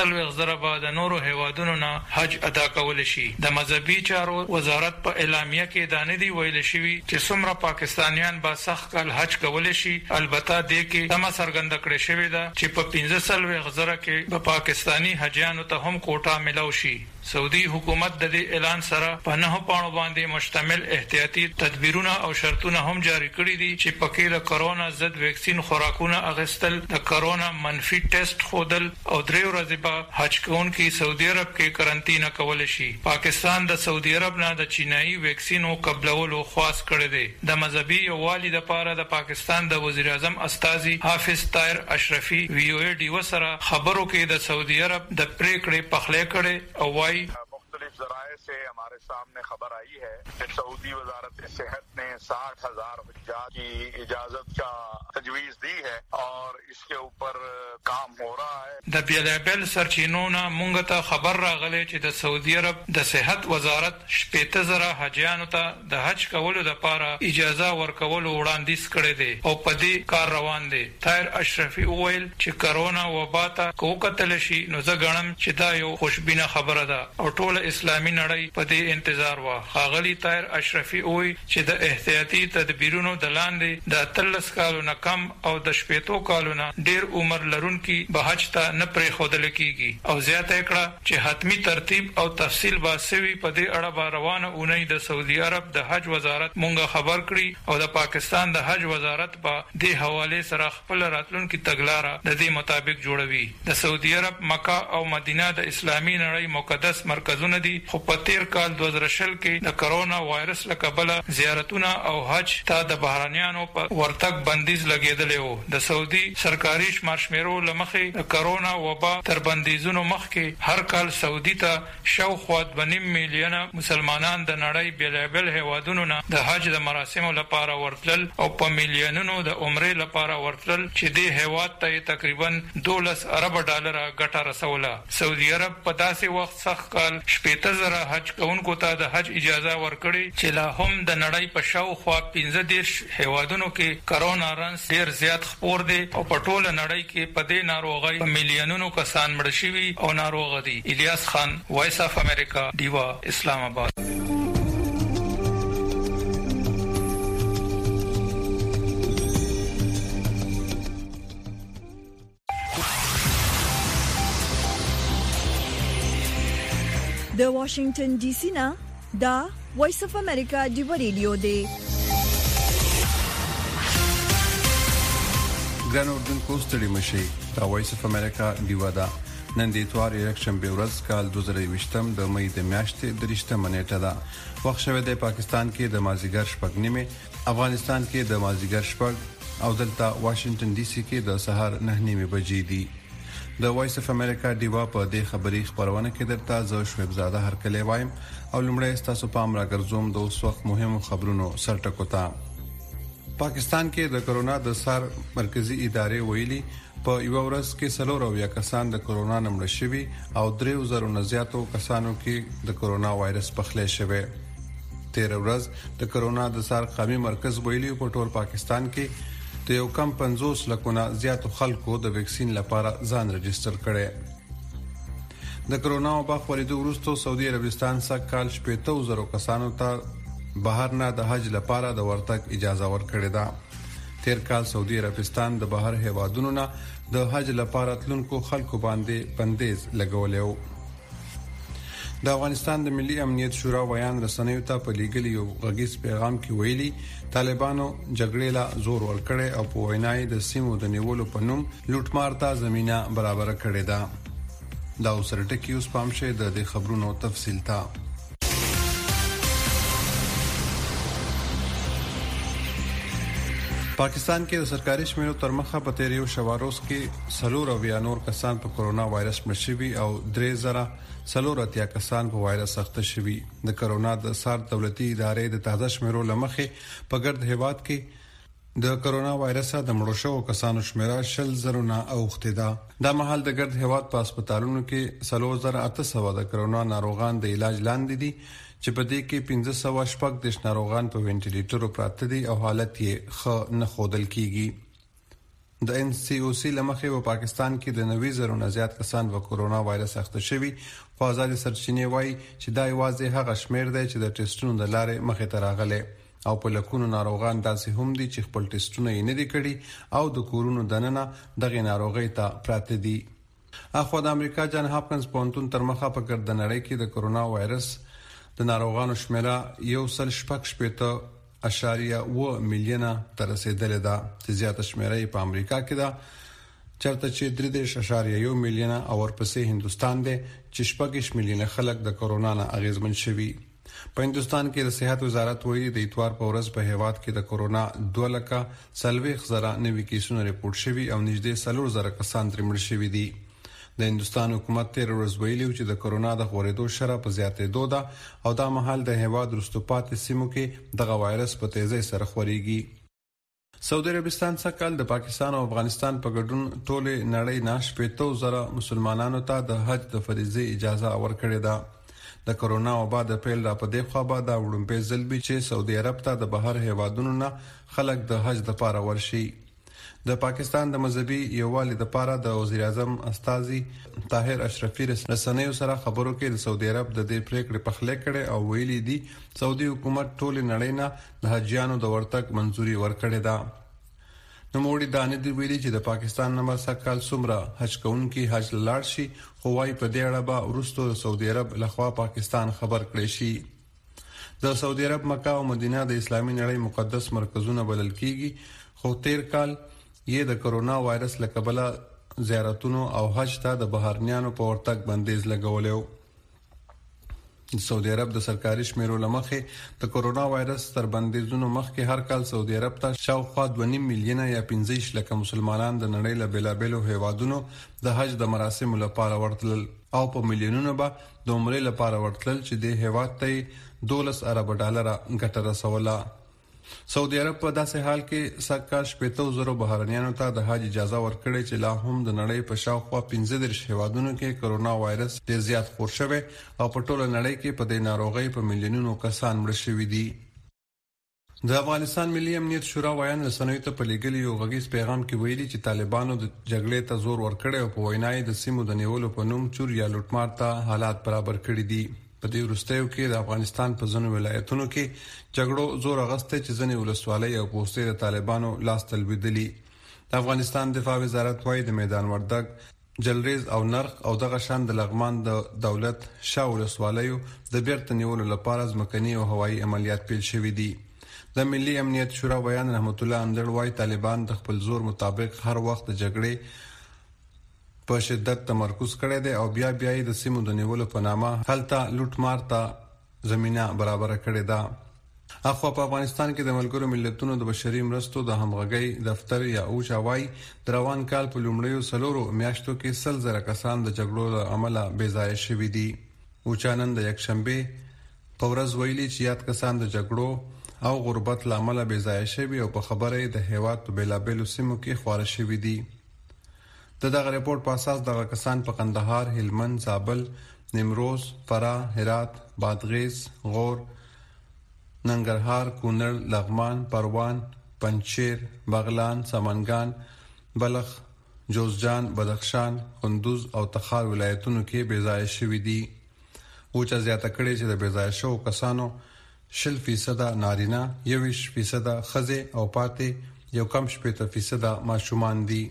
15,000 د نورو هیوادونو نه حج ادا کول شي. د مذهبي چارو وزارت په اعلامیه کې دانه دی ویل شوی چې څومره پاکستانیان با سخت کال حج کول شي. البته د کې تم سرګند کړې شوی دا چې په 15,000 کې په پاکستانی حجیانو ته هم کوټه ملو شي. سعودي حکومت د دې اعلان سره په 9 پاڼو باندې مشتمل احتیاطي تدبیرونه او شرطونه هم جاری کړي دي چې پکې د کرونا ضد ویکسین خوراکونه اغستل، د کرونا منفي ټیسټ خودل او 3 ورځې به حج کوونکي سعودي عرب کې قرنطینه کول شي. پاکستان د سعودي عرب نه د چینایي ویکسینو قبلولو خواست کړی دی. د مذهبي یووالي لپاره د پاکستان د وزیر اعظم استاذي حافظ طاهر اشرفي وی او ای ډی وسره خبرو کې د سعودي عرب د پریکړې پخلی کړي او وايي मुख्तलिफ ज़राए से हमारे सामने खबर आई है कि सऊदी वजारत सेहत ने 60,000 हुज्जाज की इजाजत का तजवीज़ दी है और इसके ऊपर काम हो रहा है. د بیلابل سرچینونه مونږ ته خبر راغلی چې د سعودي عرب د صحت وزارت 70,000 حاجیانو ته د حج کولو لپاره اجازه ورکولو وړاندیز کړی دی او په دې کار روان دی. طاهر اشرفي وویل چې کرونا وبا ته کوکتل شي نو زه ګڼم چې دا یو خوشبینه خبره ده او ټول اسلامي نړۍ په دې انتظار و. خاغلی طاهر اشرفي وویل چې د احتیاطي تدبیرونو د لاندې د 13 کالونو کم او د 18 کالونو ډیر عمر لرونکي به حج ته نه پرې خودل کیږي او زیاته کړه چې حتمی ترتیب او تفصیل باسوي په دې اړه به روانه اونۍ د سعودي عرب د حج وزارت مونږه خبر کړي او د پاکستان د حج وزارت په دې حواله سره خپل راتلونکي تګلارې د دې مطابق جوړوي. د سعودي عرب مکه او مدینه د اسلامي نړۍ مقدس مرکزونه دي خو په تیر کال 2020 کې د کرونا وایرس له کبله زیارتونه او حج ته د بهرانيانو په ورتګ بندیز لګیدلی و. د سعودي سرکاري شمارشمیرو لمخې د کرونا وبا تر بندیزونو مخکې هر کال سعودي ته شاوخوا 2.5 میلیونه مسلمانان د نړۍ بیلابل هیوادونو نه د حج د مراسمو لپاره ورتلل او په میلیونونو د عمرې لپاره ورتلل چې د هیواد ته تقریبا 12 ارب ډالر ګټه رسوله. سعودي عرب په داسې وخت سخت کال 70,000 حج کوونکو ته د حج اجازه ورکړي چې لا هم د نړۍ په شاوخوا 15 هیوادونو کې کرونا رنس ډیر زیات خپور دي او په ټوله نړۍ کې په دې ناروغۍ په میلیونونو کسان مړ شوي او ناروغ دي. الیاس خان، وایس اف امریکا، دیوا، اسلام آباد. د واشنگټن ډي سي نه دا وایس اف امریکا دیوا ریډیو دی. ګران اردوونکو ستړي مشي، دا وایس اف امریکا دیوا ده. نن د اتوار الیکشن به ورځ کال 2020 د مې د میاشتې 3 نیټه ده. وخت شوه د پاکستان کې د مازیګر شپږ نیمه، افغانستان کې د مازیګر شپږ او دلته واشنگټن ډي سي کې د سهار 9 نیمه بجې دي. د وایس اف امریکا دیوا په دې خبري خبرونه کې درته زو شعیب زاده هر کله وایم او لمړی تاسو پام راګرځوم د اوس وخت مهمو خبرونو سرټکو ته. پاکستان کې د کرونا د سر مرکزی ادارې ویلي په یو ورځ کې 4 کسان د کرونا نمړ شوي او 3000 نه زیاتو کسانو کې د کرونا وایرس پخلی شوی. 13 ورځ د کرونا د سر قومي مرکز ویلي په ټول پاکستان کې د یو کم 50 لکونه زیاتو خلکو د ویکسین لپاره ځان رجستر کړي. د کرونا وبا خپرېدو وروسته سعودي عربستان څخه کال 70,000 کسانو ته بهر نه د حج لپاره د ورتګ اجازه ورکړې ده. تیر کال سعودي عربستان د بهر هیوادونو نه د حج لپاره تلونکو خلکو باندې بندیز لګولیو. د افغانستان د ملي امنیت شورا ویان رسنیو ته په لیګل یو غږیز پیغام کې ویلي طالبانو جګړې لا زور ورکړي او په وینای د سیمو د نیولو په نوم لوټمار ته زمينه برابر کړې ده. دا اوسرټه کې اوس پام شه د خبرونو تفصیل ته. پاکستان کې د سرکاري شمیرو تر مخه په تیریو شواروس کې 4 نور کسان په کرونا وایرس مړ شوي او 3,400 کسان په وایرس اخته شوي. د کرونا د سار دولتي ادارې د تازه شمیرو لمخه په ګرد هیواد کې د کرونا وایرس د مړو شوو کسانو شمیره 40,000 اوخته ده. د محل د ګرد هیواد په هسپتالونو کې 3,800 د کرونا ناروغان د علاج لاندې دي چې په دې کې 1516 ناروغان په وینټیلیټر پراته دي او حالت یې ښه نه ښودل کیږي. د ان سی او سی لمخې په پاکستان کې د 90,000 نه زیات کسان په کرونا وایرس اخته شوي. خو آزاد سرچینې وایي چې دا یوازې هغه شمیر دی چې د ټیسټونو د لارې مخې ته راغلي او په لکونو ناروغان داسې هم دي چې خپل ټیسټونه یې نه دي کړي او د کورونو دننه دغه ناروغي ته پراته دي. اخو د امریکا جان هاپکنز پونتون تر مخه په ګردنړۍ کې د کرونا وایرس د ناروغانو شمیره 1.8 میلیونه تر رسیدلې ده چې زیاته شمیره په امریکا کې ده چرته چې 3.1 میلیونه او ورپسې هندستان دی چې 6 میلیونه خلک د کرونا نه اغیزمن شوي. په هندستان کې د صحت وزارت وایي د اتوار په ورځ په هیواد کې د کرونا 2,40,000 نوي کیسونه ریپورت شوي او نږدې 4,000 کسان ترې مړ شوي دي. د هندستان حکومت تیر ورځ ویلي چې د کرونا د خورېدو شرح په زیاتېدو ده او دا مهال د هیواد وروسته پاتې سیمو کې دغه وایرس په تیزۍ سره خورېږي. سعودي عربستان څخه کال د پاکستان او افغانستان په ګډون ټول نړۍ نه 70,000 مسلمانانو ته د حج د فریضې اجازه ورکړې ده. د کرونا وبا د پیل را په دې خوا به دا وړاندې ځلبي چې سعودي عرب ته د بهر هیوادونو نه خلک د حج لپاره ورشي. د پاکستان د مذهبي یووالي لپاره د وزیر اعظم استاذي طاهر اشرفي رسنیو سره خبرو کې د سعودي عرب د دې پریکړې په خله کړي او ویلي دي سعودي حکومت ټول نړۍ نه د حجیانو د ورتګ منځوري ورکړې ده. نو موړي دانه دی ویلي چې د پاکستان نه مسکل سمرا حج کوونکي حج لاړ شي خو وايي په دې اړه به ورستو سعودي عرب لخوا پاکستان خبر کړي شي. د سعودي عرب مکه او مدینه د اسلامي نړۍ مقدس مرکزونه بلل کیږي خو تیر کال یې د کرونا وایرس لکبله زیارتونو او حج ته د بهرنیانو په ورتګ بندیز لګولیو. سعودي عرب د سرکاري شمیرو لمخې د کورونا وایرس تر بندیزونو مخکې هر کال سعودي عرب ته شاوخوا 2.5 میلیونه یا 15 لک مسلمانان د نړۍ له بیلابېلو هیوادونو د حج د مراسمو لپاره ورتلل او په میلیونونو به د عمرې لپاره ورتلل چې د هیواد ته 12 ارب ډالر ګټه رسوله. سعودي عرب په داسې حال کې سکه 70,000 بهرنیانو ته د حج اجازه ورکړې چې لا هم د نړۍ په شاوخوا 15 هیوادونو کې کورونا وایرس ډېر زیات خپور شوی او په ټوله نړۍ کې په دې ناروغۍ په میلیونونو کسان مړه شوي دي. د افغانستان ملي امنیت شورا ویان رسنیو ته په لګلي یو غږیز پیغام کې ویلي چې طالبانو د جګړې ته زور ورکړی او په وینای د سیمو د نیولو په نوم چور یا لوټمار ته حالات برابر کړي دي. په دې وروستیو کې د افغانستان په ځینو ولایتونو کې جګړو زور اغسته چې ځینې ولسوالۍ او پوستې د طالبانو لاس تلویدلي. د افغانستان دفاع وزارت وايي د میدان وردګ، جلریز او نرخ او دغه شان د لغمان د دولت شاه ولسوالیو د بیرته نیولو لپاره ځمکني او هوایي عملیات پیل شوي دي. د ملي امنیت شورا ویان رحمت الله اندړ وايي طالبان د خپل زور مطابق هر وخت د جګړې په شدت تمرکز کړی دی او بیا د سیمو د نیولو په نامه هلته لوټ مار ته زمينه برابر کړې ده. اخو په افغانستان کې د ملګرو ملتونو د بشري مرستو د همغږي دفتر یا اوچا وايي د روان کال په لومړیو 3 میاشتو کې 100,000 کسان د جګړو له امله بې ځای شوي دي. اوچا نن د یکشنبه په ورځ ویلي چې یاد کسان د جګړو او غربت له امله بې ځای شوي او په خبره د هیواد په بیلابېلو سیمو کې خواره شوي دي. دغه ریپورت په اساس دغه کسان په قندهار، هلمند، زابل، نیمروز، فراه، هرات، بادغیس، غور، ننګرهار، کونړ، لغمان، پروان، پنجشیر، بغلان، سمنګان، بلخ، جوزجان، بدخشان، کندوز او تخار ولایتونو کې بې ځای شوي دي. اوچا زیاته کړې چې د بې ځای شوو کسانو 60% نارینه، 20% ښځې او پاتې یو کم 10% ماشومان دي.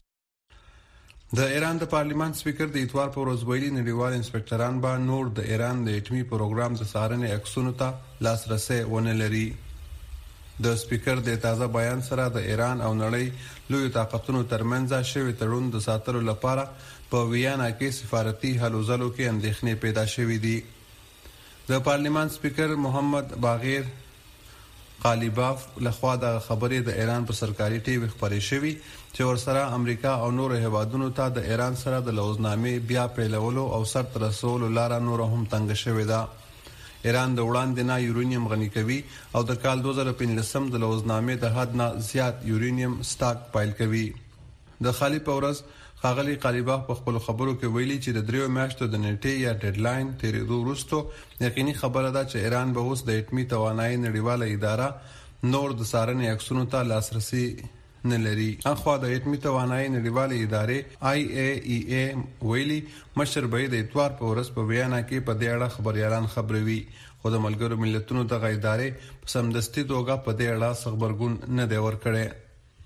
د ایران د پارلیمان سپیکر د اتوار په ورځ ویلي نړیوال انسپکټران به نور د ایران د اټومي پروګرام د څارنې عکسونو ته لاسرسي ونه لري. د سپیکر د تازه بیان سره د ایران او نړۍ لوی طاقتونو ترمنځ شوی تړون د ساتلو لپاره په ویانا کې سفارتي هلو ځلو کې اندېښنې پیدا شوې دي. د پارلیمان سپیکر محمد باغیر قالیباف لخوا د خبرې د ایران په سرکاري ټي وي خبرې شوې چې ورسره امریکا او نور هیوادونو ته د ایران سره د لوزنامې بیا پیلولو او سرته رسولو لار نور هم تنګ شوې ده. ایران د وړاندې نه یورانیم غني کوي او د کال 2015 د لوزنامې د حد نه زیات یورانیم سټاک پایل کوي. د خالی په ورځ خاغلی قالیباف په خپل خبرو کې ویلي چې د 3 میاشتو د نیټې یا ډیډلاین تیرېدو وروسته یقیني خبره ده چې ایران به اوس د اټومي توانایي نړیواله اداره نور د څارنې عکسونو ته لاسرسي نه لري. اخوا د اټومي توانایي نړیواله ادارې IAEA ویلي مشر به د اتوار په ورځ په ویانا کې په دې اړه خبريالان خبروي، خو د ملګرو ملتونو دغه ادارې په سمدستي توګه په دې اړه خبرګون نه دی ورکړی.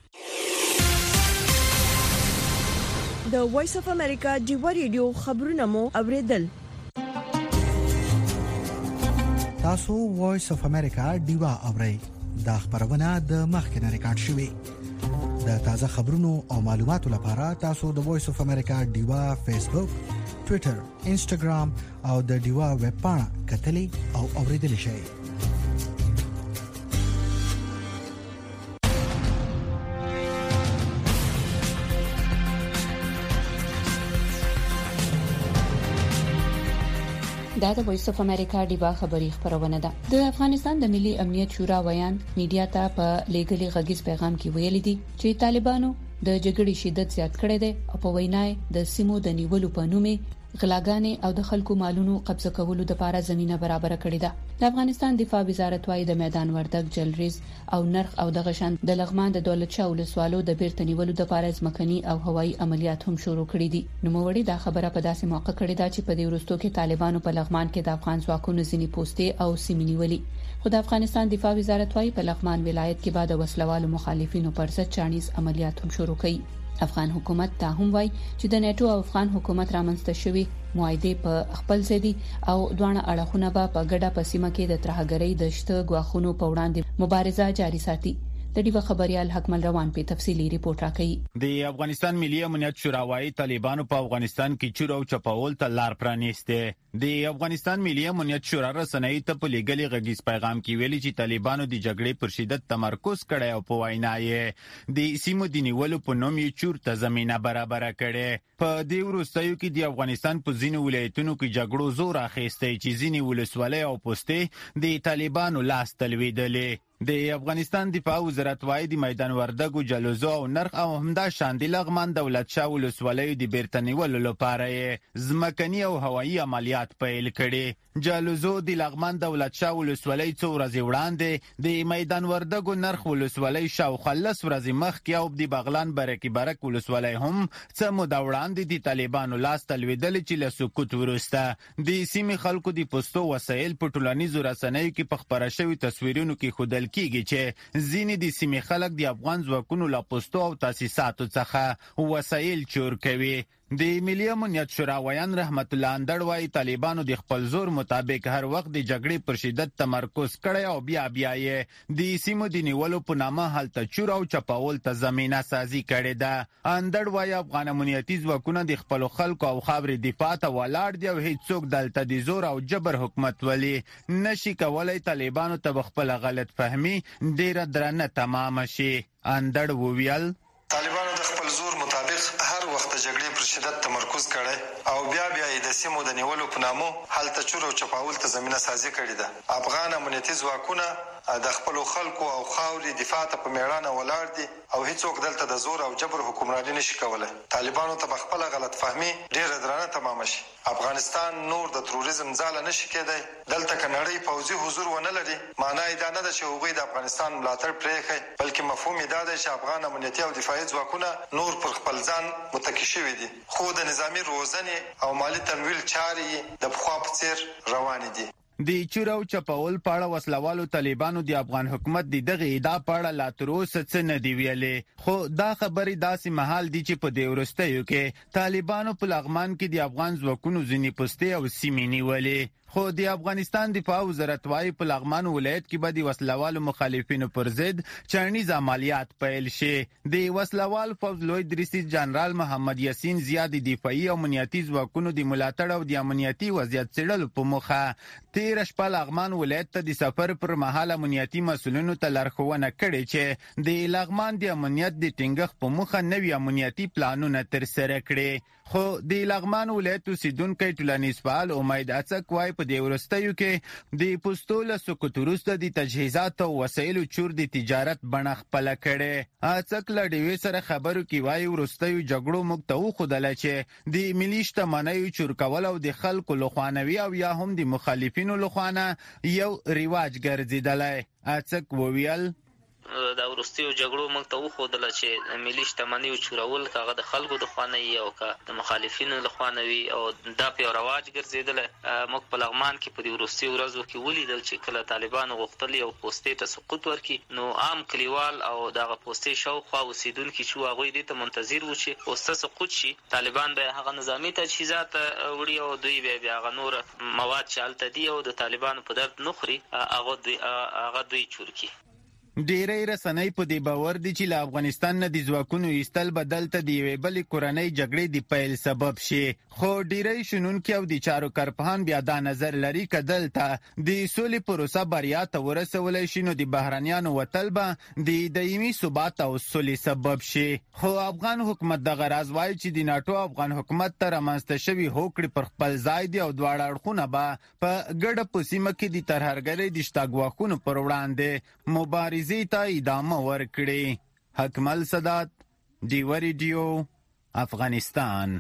د وایس اف امریکا ډیوا ریډیو خبرونه مو اوریدل. تاسو وایس اف امریکا ډیوا اورئ. دا خبرونه د مخکنه ریکارډ شوې. د تازه خبرونو او معلوماتو لپاره تاسو د وایس اف امریکا ډیوا فیسبوک، ټوئیټر، انسټاګرام او د ډیوا ویب پاڼه کتلې او اوریدل شئ. دا د وایس اف امریکا ډیوا خبری خبرونه ده. د افغانستان د ملي امنیت شورا ویان میډیا ته په لیګلي غږیز پیغام کې ویلي دي چې طالبانو د جګړې شدت زیات کړی دی او په وینای د سیمو د نیولو په نوم غلاګانې او د خلکو مالونو قبضه کولو لپاره زمينه برابر کړې ده. د افغانستان دفاع وزارت وايي د میدان وردګ، جلریز او نرخ او د غشان د لغمان د دولت شاه ولسوالو د بیرته نیولو لپاره ځمکني او هوایي عملیات هم شروع کړي دي. نوموړي دا خبره په داسې موقع کړې ده چې په دې وروستو کې طالبانو په لغمان کې د افغان ځواکونو ځینی پوسټې او سیمې نیولې. خو د افغانستان دفاع وزارت وايي په لغمان ولایت کې بعد وسلوالو مخالفینو پر ضد چانیز عملیات هم شروع کړي. افغان حکومت ته هم وایي چې د نیټو او افغان حکومت رامنځته شوی معاهده په خپل ځدی او دوه اړخونه په ګډه په سیمه کې د ترهګرۍ د شته غواخونو په وړاندې مبارزه جاري ساتي. د ډیوا خبريال حکمل روان په تفصيلي ریپورت راکړي. د افغانستان ملي امنیت شورا وايي طالبانو په افغانستان کې چور او چپاول ته لار پرانیسته. د افغانستان ملي امنیت شورا رسنۍ ته په لګلي غږیز پیغام کې ویلي چې طالبانو د جګړې پر شدت تمرکز کړی او په وینا یې د سیمو د نیولو په نوم یې چور ته زمينه برابر کړي. په دې وروستیو کې د افغانستان په ځینو ولایتونو کې جګړو زور اخیستی چې ځینې ولسوالۍ او پوستې د طالبانو لاس تلویدلې. د افغانستان دفاع وزارت وايي د میدان وردګو جلوزو او نرخ او همدا شان د لغمان دولت شاه ولسوالۍ د بیرته نیولو لپاره ځمکني او هوایي عملیات پیل کړي. جلوزو د لغمان دولت شاه ولسوالۍ څو ورځې وړاندې د میدان وردګو نرخ ولسوالۍ شاوخوا 10 ورځې مخکې او د بغلان برکي برک ولسوالۍ هم څه موده وړاندې د طالبانو لاس تلویدل چې له سقوط وروسته د سیمې خلکو د پوسټو وسایل په ټولنیزو رسنیو کې په خپاره شوي تصویرونو کې ښودل کیږي چې ځینې د سیمې خلک د افغان ځواکونو له پوسټو او تاسیساتو څخه وسایل چور کوي. د ملي امنیت شورا ویان رحمت الله اندړ وايي طالبانو د خپل زور مطابق هر وخت د جګړې پر شدت تمرکز کړی او بیا یې د سیمو د نیولو په نامه هلته چور او چپاول ته زمينه سازي کړې ده. اندړ وايي افغان امنیتي ځواکونه د خپل خلکو او خاورې دفاع ته ولاړ دي او هیڅوک دلته د زور او جبر حکومت ولي نشي کولای طالبانو ته خپل غلط فهمي ډیره درنه تمام شي. اندړ وویل طالبانو د خپل زور مطابق هر وخت جګړې پر شدت تمرکز کړي او بیا یې د سیمو د نیولو په نامه هلته چور او چپاول ته زمينه سازي کړې ده. افغان امنیتي ځواکونه د خپل خلکو او خاورې دفاع ته په میړانه ولاړ دي او هیڅوک دلته د زور او جبر حکمرانی نشي کولای. طالبانو ته خپل غلط فهمي ډیره درنه تمام شي. افغانستان نور د تروریزم ځاله نشي کېدای. دلته کنړی پوځي حضور ونه لري معنی دا نه ده چې هغوی د افغانستان ملاتړ پرېږي، بلکې مفهوم دا دی چې افغان امنیتي او دفاعي ځواکونه نور پر خپل ځان متکی شوي دي، خو د نظامی روزنې او مالی تمویل چارې د پخوا په څیر روانې دي. د چور او چپاول په اړه وسلوالو طالبانو د افغان حکومت د دغه ادعا په اړه لا تر اوسه څه نه دی ویلي، خو دا خبرې داسې مهال دي چې په دې وروستیو کې طالبانو په لغمان کې د افغان ځواکونو ځینې پوستې او سیمې نیولې. خو د افغانستان دفاع وزارت وايي په لغمان ولایت کې به د وسلوالو مخالفینو پر ضد چرنیز عملیات پیل شي. د وسلوال فوج لوی دریسي جنرال محمد یاسین زیاد دفاعي او امنیتي ځواکونو د ملاتړ او د امنیتي وضعیت څېړلو په موخه تیر شپه لغمان ولایت ته د سفر پر مهال امنیتي مسولینو ته لارښوونه کړې چې د لغمان د امنیت د ټینګښت په موخه نوي امنیتي پلانونه ترسره کړي. خو د لغمان ولایت اوسیدونکی ټولنیز فعال امید اڅک وايي په دې وروستیو کې د پوسټو له سقوط وروسته د تجهیزاتو او وسایلو چور د تجارت بڼه خپله کړې. اڅک له ډیوې سره خبرو کې وايي وروستیو جګړو موږ ته وښودله چې د ملي شتمنیو چور کول او د خلکو لخوانوي او یا هم د مخالفینو لخوانه یو رواج ګرځېدلی. اڅک وویل دا وروستیو جګړو موږ ته وښودله چې ملي شتمنیو چورول که هغه د خلکو د خوا نه وي او که د مخالفینو له خوا نه وي او دا په یو رواج ګرځېدلی. موږ په لغمان کې په دې وروستیو ورځو کې ولیدل چې کله طالبانو غوښتل یو پوستې ته سقوط ورکړي نو عام کلیوال او دغه پوستې شاوخوا اوسېدونکي چې وو هغوی دې ته منتظر وو چې پوسته سقوط شي، طالبان به هغه نظامي تجهیزات وړي او دوی بیا هغه نور مواد چې هلته دي او د طالبانو په درد نه خوري هغه دوی چور کړي. ډیری رسنۍ په دې باور دي چې له افغانستان نه د ځواکونو ایستل به دلته د یوې بلې کورنۍ جګړې د پیل سبب شي. خو ډیری شنونکي او د چارو کارپوهان بیا دا نظر لري که دلته د سولې پروسه بریا ته ورسولی شي نو د بهرنیانو وتل به د دایمي ثبات او سولې سبب شي. خو افغان حکومت دغه راز وایي چې د ناټو افغان حکومت ته رامنځته شوي هوکړې پر خپل ځای دي او دواړه اړخونه به په ګډه په سیمه کې د ترهګرۍ د شته ګواښونو پر وړاندې مبارزې ته ادامه ورکړي. حکمل سادات، ډیوه ریډیو، افغانستان.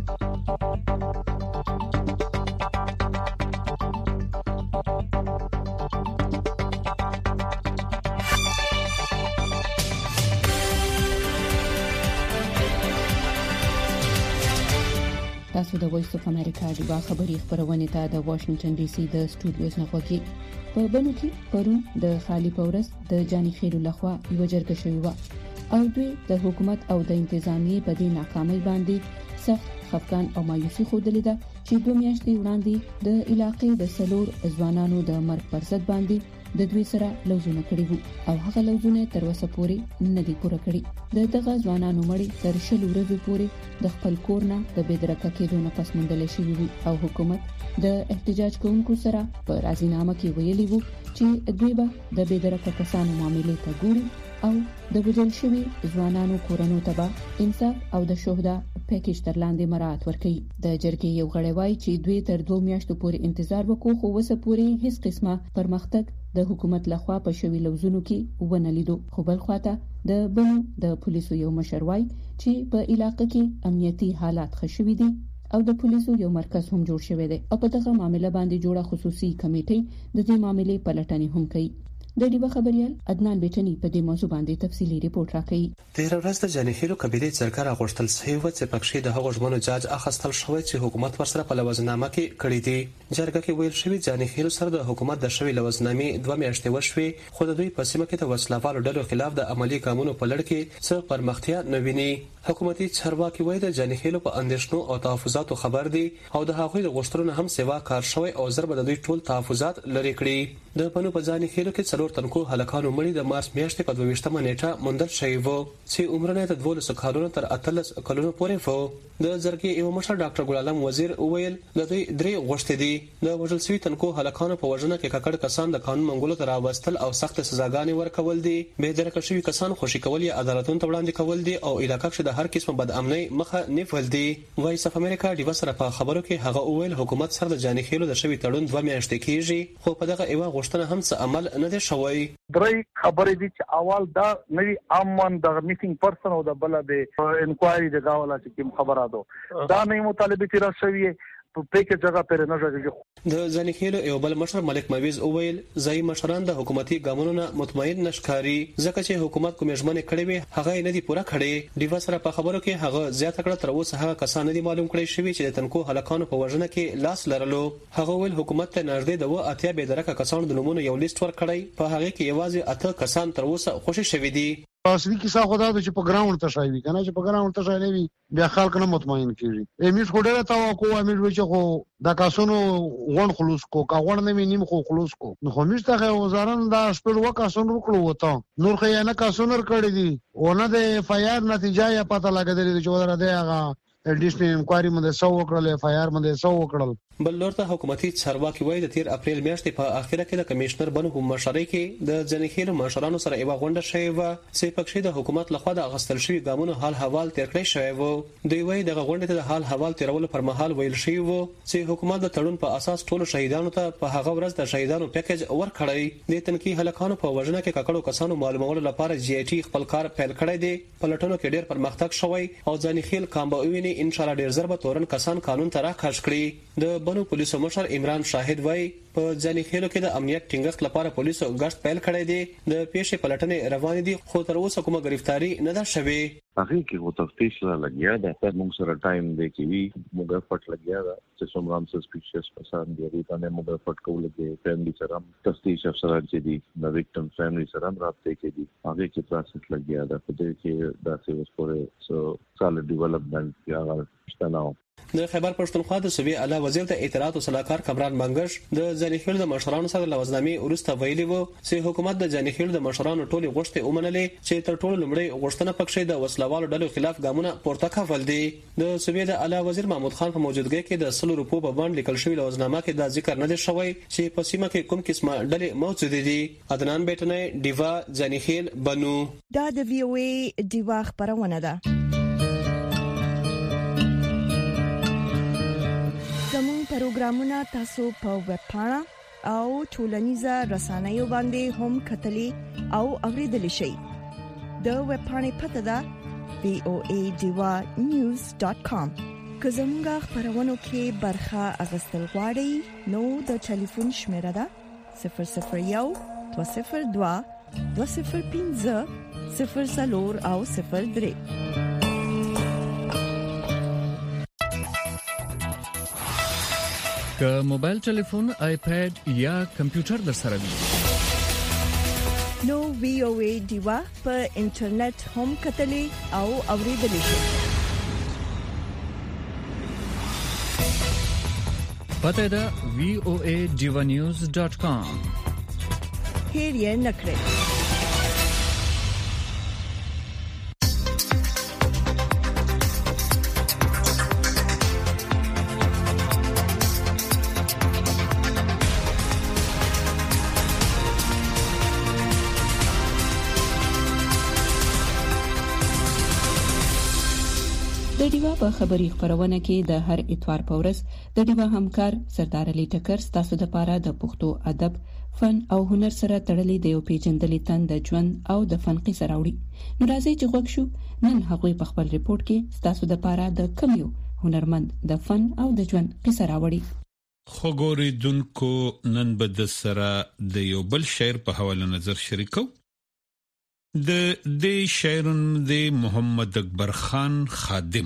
تاسو د وایس اف امریکا د خبري خبرونه ته د واشنگټن ډي سي د سټوډیوز نه خوږی په بنو کې پرون د خالی پورس د جاني خیر لخوا یو جرګه شوی و او دوی د حکومت او د انتظامی په دې ناکامۍ باندې سخت خفقان او مایوسي خوده لیده چې 2 میاشتې وړاندې د علاقې د سلور ځوانانو د مرګ پر ضد باندې د دوی سره لوزونه کړي وو او هغه لوزونه تر اوسه پورې نه دي پوره کړي. دغه ځوانانو مړي تر 20 ورځې پورې د خپل کور نه د بېدرکه کېدو نه پس موندل شوي وو او حکومت د احتجاج کوونکو سره په راضینامه کې ویلي وو چې دوی به د بېدرکه کسانو معاملې ته ګوري او د وژل شوي ځوانانو کورونو ته به انصاف او د شهدا پیکیج تر لاندې مراعات ورکړي. د جرګې یو غړی وایي چې دوی تر 2 میاشتو پورې انتظار وکړو خو وسه پورې هیڅ قسمه پرمختګ د حکومت لخوا په شوي لوزونو کې ونه لیدو. خو بل خواته د بنو د پولیسو یو مشر وایي چې په علاقې کې امنیتي حالات ښه شوي دي او د پولیسو یو مرکز هم جوړ شوی دی او په دغه معاملې باندې جوړه خصوصي کمیټه د دې معاملې پلټنې هم کوي. د ډیوه خبريال عدنان بیٹنی په دې موضوع باندې تفصیلی ریپورت راکړي. تیر ورځ د جانخیلو قبيله څرګر غوښتل صحیح و چې پکښې د هغو ژمنو جاج اخستل شوی چې حکومت ورسره په لوازمنامه کې کړی دی. جرګه کې ویل شوی جانخیلو سره د حکومت د شوی لوازمنامې 2 میاشتې وشوي خو د دوی په سیمه کې د وسلوالو ډلو خلاف د عملی ګامونو په لړ کې څه پرمختیا نه ویني. حکومتي چارواکي وایي د جانخیلو په اندیشنو او تحفظاتو خبر دي او د هغوی د غوښتنو هم سیوا کار شوی او ضرب د دوی ټول تحفظات لري کړی. د بنو په جانخیلو کې 4 تنکو هلکانو مړي د مارچ میاشتې په 22مه نیټه موندل شوی وو چې عمر نه د 12 کالونو تر 18 کالونو پورې وو. د جرګې یو مشر ډاکټر ګل عالم وزیر وویل د دوی 3 غوښتنې دي. د وژل شوی تنکو هلکانو په وژنه کې ککړ کسان د قانون منګولو ته راوستل او سخت سزاګانې ورکول دي. به درک شوی کسان خوشي کول یا عدالتونو ته وړاندې کول دي او علاقې کې د هر قسم بد امنۍ مخه نیول دي. وایس اف امریکا ډیو سره په خبرو کې هغه وویل حکومت سره د جانخیلو د شوی تړون 2 میاشتې کېږي خو په دغه ایوا غوښتنه هم څه عمل نه دی شوی. درې خبرې دي چې اول دا نوی امن د میټینګ پرسن او د بل د انکوایري د گاولا چې کوم خبره ده دا نه مطالبه تیر شوی په پېکه جگہ پر نه راځي. د ځنخیلو یو بل مشر ملک مویز اوویل ځای مشران د حکومتي ګامونو نه مطمئن نشکاري ځکه چې حکومت کومې ژمنې کړې وي هغه نه دي پوره کړې. ډیو سره په خبرو کې هغه زیاته کړه تر اوسه هغه کسان نه دي معلوم کړی شوی چې د تنکو هلکانو په وژنه کې لاس لرلو. هغه ویل حکومت ته نږدې د 80 به درکه کسانو د نومونو یو لیست ور کړی په هغه کې یوازې 8 کسان تر اوسه خوشي شوي دي. اصلي کیسه خدا د چې په ګراوند ته شایي کنه چې په ګراوند ته شایي بیا خلک نه مطمئن کیږي. امیش خډره تا کو امیش وچ خو د کاسونو غون خلوص کو کا غون نه نیم خو خلوص کو نو خو مشته وزارن دا شپږ وکاسون وکړو وته نور خیانه کاسونر کړی دي ونه د فایار نتیجه یا پته لګیدل چې ودره دی هغه اډیشنل انکوایري مده سو وکړل فایار مده سو وکړل. بل لورته حکومتي چارواکي وایي د 13 اپریل میاشتې په اخیره کې د کمشنر بنو هم مشرۍ کې د ځنخیلو مشرانو سره یو غونډه شوې و چې پکښې د حکومت لخوا د اغستل شوی ګامونو حال حوال تیر کړی شوی و. دوی وایي د غونډې ته د حال حوال تیرولو پر مهال ویل شوی و چې حکومت د تړون په اساس ټولو شهیدانو ته په هغه ورځ د شهیدانو پیکیج ورکړی. د تنکي هلکانو په وژنه کې ککړو کسانو معلومولو لپاره جی ای ټي خپل کار پیل کړی دی. پلټنو کې ډیر پرمختګ شوی او ځنخیل کامبوینی ان شاء الله ډیر ضرب تورن کسان قانون ته راکښ کړي. د بنو پولیسو مشر عمران شاهد وایي په ځنخیلو کې د امنیت ټینګښت لپاره پولیسو غشت پیل کړی دی. د پیښې پلټنې روان دي خو تر اوسه کومه گرفتاری نه ده شوې. هغه کې هو تفتیش لګیا ده تر موږ سره ټایم دی کې وی موږ پټ لګیا ده چې څومره سسپیشیس پسند دی باندې موږ پټ کول کې فیملی سره تفتیش افسران چې دي د وکټم فیملی سره رابطه کې دي هغه کې پروسس لګیا ده په دې کې دا څه وسپوره سو سالډ ډیولپمنٹ یا اشتناو. د خیبر پښتونخوا د صوبې اعلی وزیر د اطلاعات او صلاحکار کمران منګش د ځنخیلو د مشرانو سره لوازنامې ورسته ویلي وو چې حکومت د ځنخیلو د مشرانو ټولې غوښتنې ومنلې چې تر ټولو لومړی غوښتنه پکښې د وسلوالو ډلو خلاف ګامونه پورته کول دي. د صوبې د اعلی وزیر محمود خان په موجودګۍ کې د 100 روپو په باندې لیکل شوی لوازنامه کې دا ذکر نه دی شوی چې په سیمه کې کوم قسمه ډلې موجود دي. عدنان بیٹنی ډیوا ځنخیل بنو. دا د وی او ای ډیوا خبرونه ده. زموږ پروګرامونه تاسو په ویب پاڼه او ټولنیزه رسنیو باندې هم کتلی او اوریدلی شئ. د ویب پاڼې پته ده voadivanews.com. که زموږ خبرونو کې برخه اغوستل غواړئ نو د ټلیفون شمیره ده 001 202 205 00 او 03. که موبایل ټلیفون آیپاد یا کمپیوټر در سره وي نو وی او ای ډیوا په انټرنیټ هم کتلی او اوریدلی شئ. پته ده voadivanews.com. هیر یې نکړئ. د ډیوا په خبري خبرونه کې د هر اتوار په ورځ د ډیوا همکار سردار علي ټکر ستاسو د پاره د پښتو ادب، فن او هنر سره تړلې د یو پیجندلې تند د ژوند او د فن قصه راوړي. نو راځي چې غوښ شو نن هغه په خپل ریپورت کې ستاسو د پاره د کمیو هنرمند د فن او د ژوند قصه راوړي. خو ګوري دونکو نن به د سره د یو بل شعر په حواله نظر شریکو. د دې شاعرن د محمد اکبر خان خادم.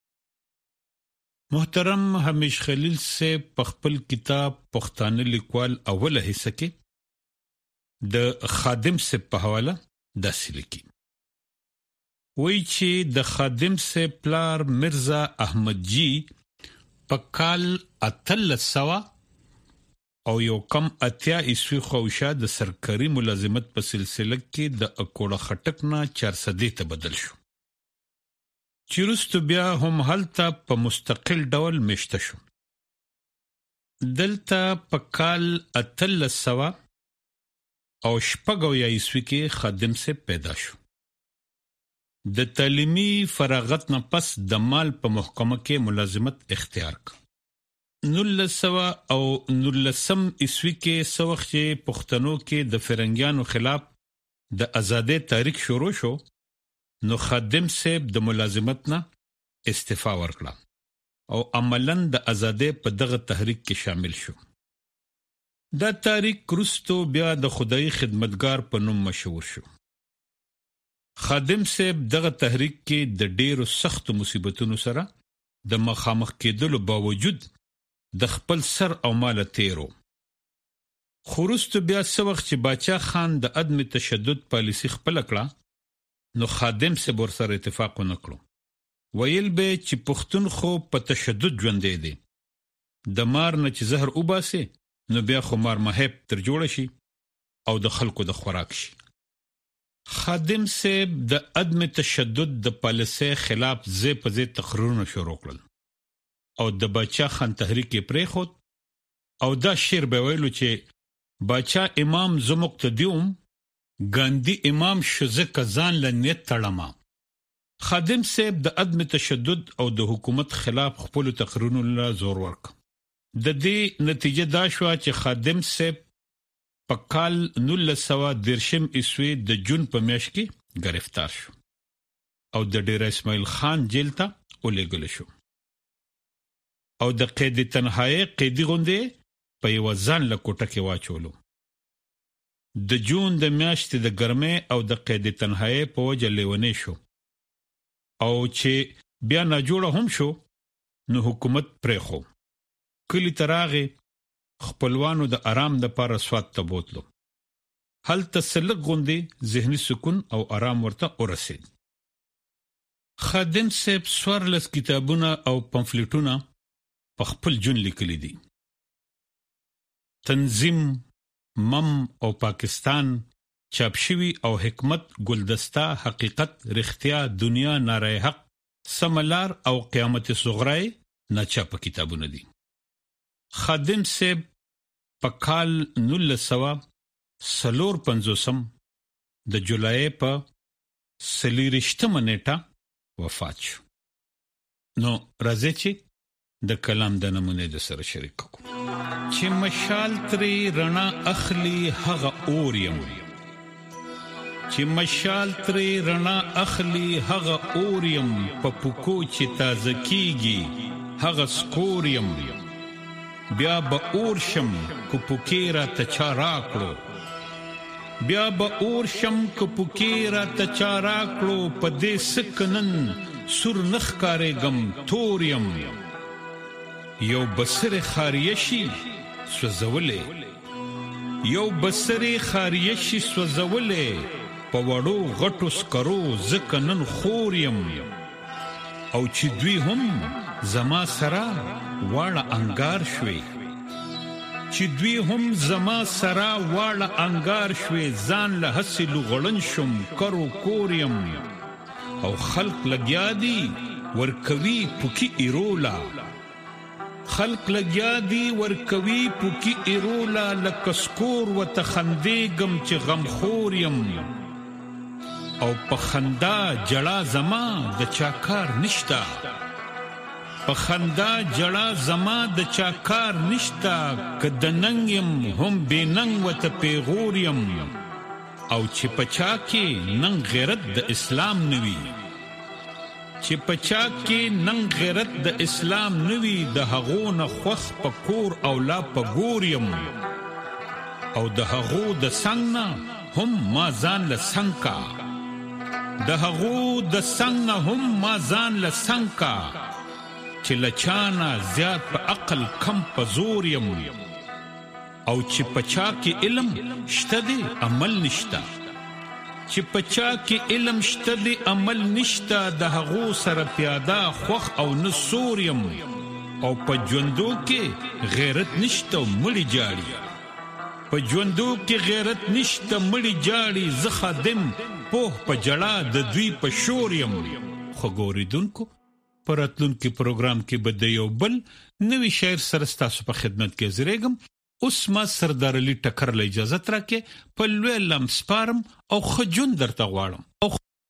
محترم همیش خلیل سے خپل کتاب پښتانه لیکوال اوله حصہ کې د خادم سے په حواله داسې لیکي. وایي چې د خادم سے پلار مرزا احمد جی په کال 1300 او یو کم اتیا عیسوي خوشا د سرکاري ملازمت په سلسله کې د اکوړه خټک نه 400 ته بدل شو. چیرستو بیا هم هلته په مستقل ډول میشته شو. دلته په کال 1300 او شپږو عیسوي کې خادم سے پیدا شو. د تعلیمي فراغت نه پس د مال په محکمه کې ملازمت اختیار کړ. 1900 او 1900 عیسوي کې سوخ چې پښتنو کې د فرنګیانو خلاف د آزادۍ تاریخ شروع شو، نو خادم صاحب د ملازمت نه استعفا ورکړه او عملاً د آزادۍ په دغه تحریک کې شامل شو. دا تحریک وروسته بیا د خدای خدمتګار په نوم مشهور شو. خادم صاحب دغه تحریک کې د ډېرو سخت مصیبتونو سره د مخامخ کېدلو باوجود د خپل سر او مال تیرو. خورست بیا سوخ چې باچا خان د عدم تشدد پالیسی خپل کړه، نو خادم سے بور سره اتفاق ونکړو. ویل به چې پښتون خو په تشدد ژوند دی، د مار نه چې زهر وباسي نو بیا خو مار مهب تر جوړ شي او د خلکو د خوراک شي. خادم سے د عدم تشدد د پالیسی خلاف زی په زی تقریرونه شروع کړل او د باچا خان تحریک پرې خود او دا شعر به ویلو چې باچا امام زموږ ته دیوم ګاندی امام شزه کزان لنیت تړما. خادم صاحب د عدم تشدد او د حکومت خلاف خپل تقریرونو له زور ورک. د دې نتیجه دا شو چې خادم صاحب په کال 1913 عیسوي د جون په میاشت کې گرفتار شو او د ډیر اسماعیل خان جیل ته ولېږل شو او د قید تنهایی قیدی غوندې په یو ځان له کوټه کې واچولو. د جون د میاشتې د ګرمۍ او د قید تنهایی په وجه لیونی شو او چې بیا نه جوړه هم شو نو حکومت پرې خو کلی تراغه خپلوانو د آرام د پاره سواد ته بوتلو. هل تسلق غوندې ذهني سکون او آرام ورته ورسید. خادم صاحب سوارلس کتابونه او پمفلیټونه په خپل جون لیکلي دي. تنظیم، مم او پاکستان، چاپ شوی او حکمت، گلدسته، حقیقت، رښتیا، دنیا، ناره حق، سملار او قیامت صغرای ناچاپه کتابونه دي. خادم صاحب په کال 1950 د جولای په 23 نیټه وفات شو. نو راځي چې د کلام د نمونه د سره شریک کو. چې مشال تری رڼا اخلي هغه اوریم، چې مشال تری رڼا اخلي هغه اوریم، په پکو چې تازه کیږي هغه سکوریم. بیا به اور شم کو پکیرا تچارا کړو، بیا به اور شم کو پکیرا تچارا کړو، په دې سکنن سر نخ کارې غم توریم. یو بسر خاریشی سوزولې، یو بسر خاریشی سوزولې، په وړو غټو سکرو زکنن خوریم. او چې دوی هم زما سره واړه انګار شوي، چې دوی هم زما سرا واړه انګار شوي ځان له حسي لغړن شم کرو کوریم او خلق لګیا دي ورکوي پوکی ایرولا خلق لګیا دي ورکوي پوکی ایرولا لکسکور وتخندېګم چې غمخوریم او په خندا جړه زما د چاکار نشتا په خندا جړه زما د چاکار نشتا کدننګم هم بیننګ وت پیغوریم او چې پچا کې نن غیرت د اسلام نوي چې پچا کې نن غیرت د اسلام نوي د هغو نه خوخ پکور او لا پګوریم او د هغو د څنګه هم ما ځان له څنګه د هغو د څنګه هم ما ځان له څنګه چې لچانا زیات په عقل کم په زور یم او چې پچا کې علم شته دی عمل نشتا چې پچا کې علم شته دی عمل نشتا د هغو سره پیاده خوخ او نسور یم او په ژوندو کې غیرت نشته مړی جاړي په ژوندو کې غیرت نشته مړی جاړي زه خادم په جړه د دوی په شور یم خو ګوریدونکو پراتلونکو پروګرام کې به یو بل نوی شاعر سره تاسو په خدمت کې زریګم اوس ما سردار علي ټکر له اجازه ترکه په لوی لمس پارم او خجون درته غواړم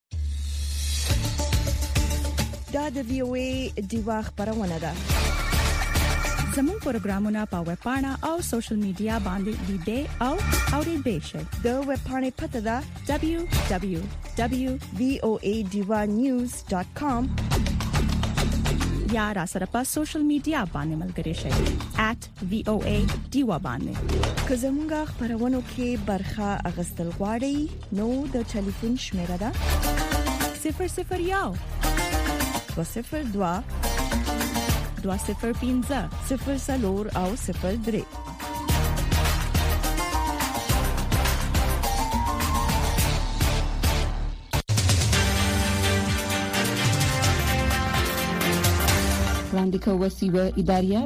دا د وی او ای دیوا خبرونه ده زموږ پروګرامونه په ویب پاڼه او سوشل میډیا باندې لیدئ او اوریدئ شئ د ویب پاڼې پته ده www.voadivanews.com یا را سره په سوشل میډیا باندې ملګري شئ @voadiva باندې که زموږ خبرونه کې برخه اغستل غواړئ نو د ټلیفون شمیره ده 001 202 205 00 او 03 وړاندې کوي وسیوه اداریه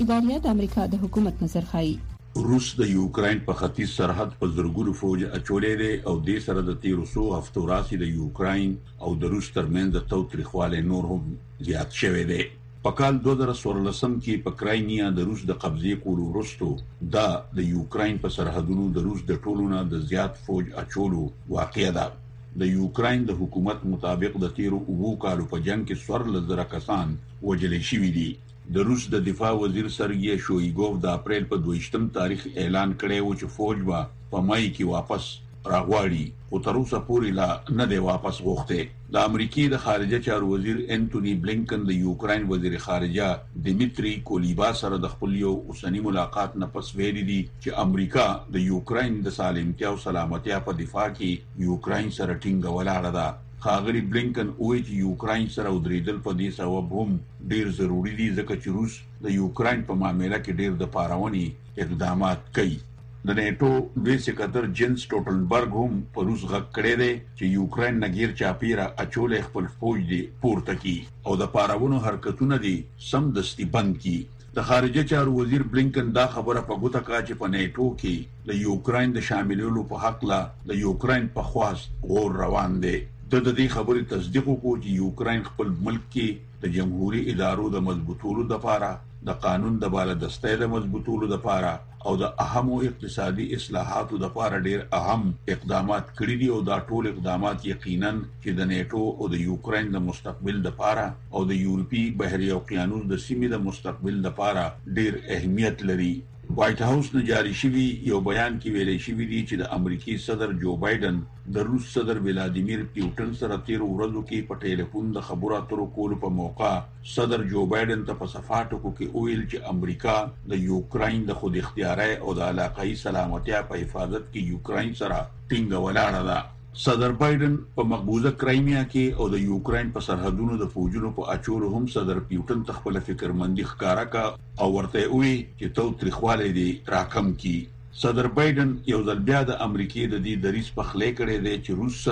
د امریکا د حکومت نظر خایي روس د یوکرين په ختیځ سرحد په زرګونو فوج اچولې دي او د سره د 1300 هفتو راسي د یوکرين او د روس ترمنځ د توتریخواله نور هم زیات شوه دي په کال 2014 کې په کرایمیا د روس د قبضې کولو وروسته د یوکرين په سرحدونو د روس د ټولونه د زیات فوج اچولو واقعیا ده د یوکرين د حکومت مطابق د 13 کالو په جنگ کې 14,000 کسان وژل شوي دي د روس د دفاع وزیر سرګي شویګوف د اپریل په 22 تاریخ اعلان کړی و چې فوج به په مای کې واپس راغواړي او تر اوسه پورې لا نه دی واپس غوښته د امریکای د خارجه چارو وزیر انټونی بلینکن د یوکرين وزیر خارجه دمیتری کولیبا سره د خپل یو اوسنی ملاقات نه پس ویلي دي چې امریکا د یوکرين د سالمتیا او سلامتیا په دفاع کې یوکرين سره ټینګه ولاړه ده خاغری بلینکن وایي چې یوکرين سره ودریدل په دې سبب هم ډیر ضروری دي ځکه چې روس د یوکرين په معاملې کې ډیر د پاراوني اقدامات کوي د نیټو دوی سکرټر جنس ټوټنبرګ هم په روس غږ کړی دی چې یوکرين نګیر چاپیرا اچولې خپل فوج دی پورته کی او د پاراونو حرکتونه دي سم دستی بند کی د خارجه چارو وزیر بلینکن دا خبره په ګوته کړه چې په نیټو کې د یوکرين د شاملولو په حق لا د یوکرين په خواست غور روان دی د دې خبرې تصدیق وکړ چې یوکرين خپل ملک کې د جمهوریت ادارو د مضبوطولو لپاره د قانون د بالادستۍ د مضبوطولو لپاره او د اهمو اقتصادي اصلاحاتو لپاره ډېر اهم اقدامات کړي دي او دا ټول اقدامات یقینا چې د نیټو او د یوکرين د مستقبل لپاره او د یورپی بحري اوقیانوس د سیمې د مستقبل لپاره ډېر اهمیت لري وایټ هاوس نه جاری شوی یو بیان کې ویل شوی دی چې د امریکای صدر جو بایدن د روس صدر ولادیمیر پوتین سره 13 ورځو کې په ټلیفون د خبرو اترو کولو په موقع صدر جو بایدن ته په صفاتو کې ویل چې امریکا د یوکرين د خود اختیاري او د علاقائی سلامتیا په حفاظت کې یوکرين سره ټینګه ولاړه ده صدر بایدن په مقبوضه کرایمیا کې او د یوکرين په سرحدونو د فوجونو په اچولو هم صدر پوتین تخپل فکرمندي ښکارا کا او ورته وی چې توتریخواله دي راکم کی صدر بایدن یو ځل بیا د امریکای د دې دریس په خلې کړي دی چې روس سره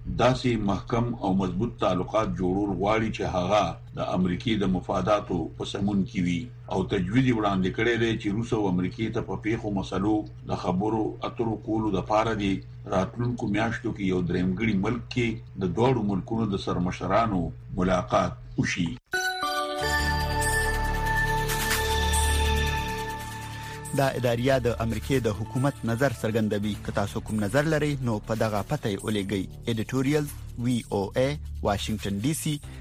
داسې محکم او مضبوط تعلقات جوړول غواړي چې هغه د امریکای د مفاداتو په سمون کې وي او تجویز وړاندې کړی دی چې روس او امریکای ته په پیښو مسلو د خبرو اترو کولو د پاره دی راتلونکو میاشتو کې یو درېمګړي ملک کې د دوړو ملکونو د سرمشرانو ملاقات وشي. دا اداریه د امریکای د حکومت نظر څرګندوي. که تاسو کوم نظر لرئ نو په دغه پته یې ولېږئ. editorials VOA Washington DC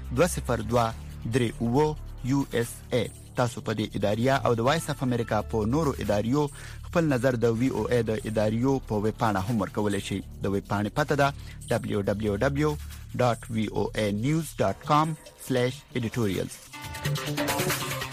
20238 USA. تاسو په دې اداریه او د وایس اف امریکا په نورو اداریو خپل نظر د VOA د اداریو په ویب پاڼه هم ورکولای شئ. د ویب پاڼې پته ده www.voanews.com/editorials.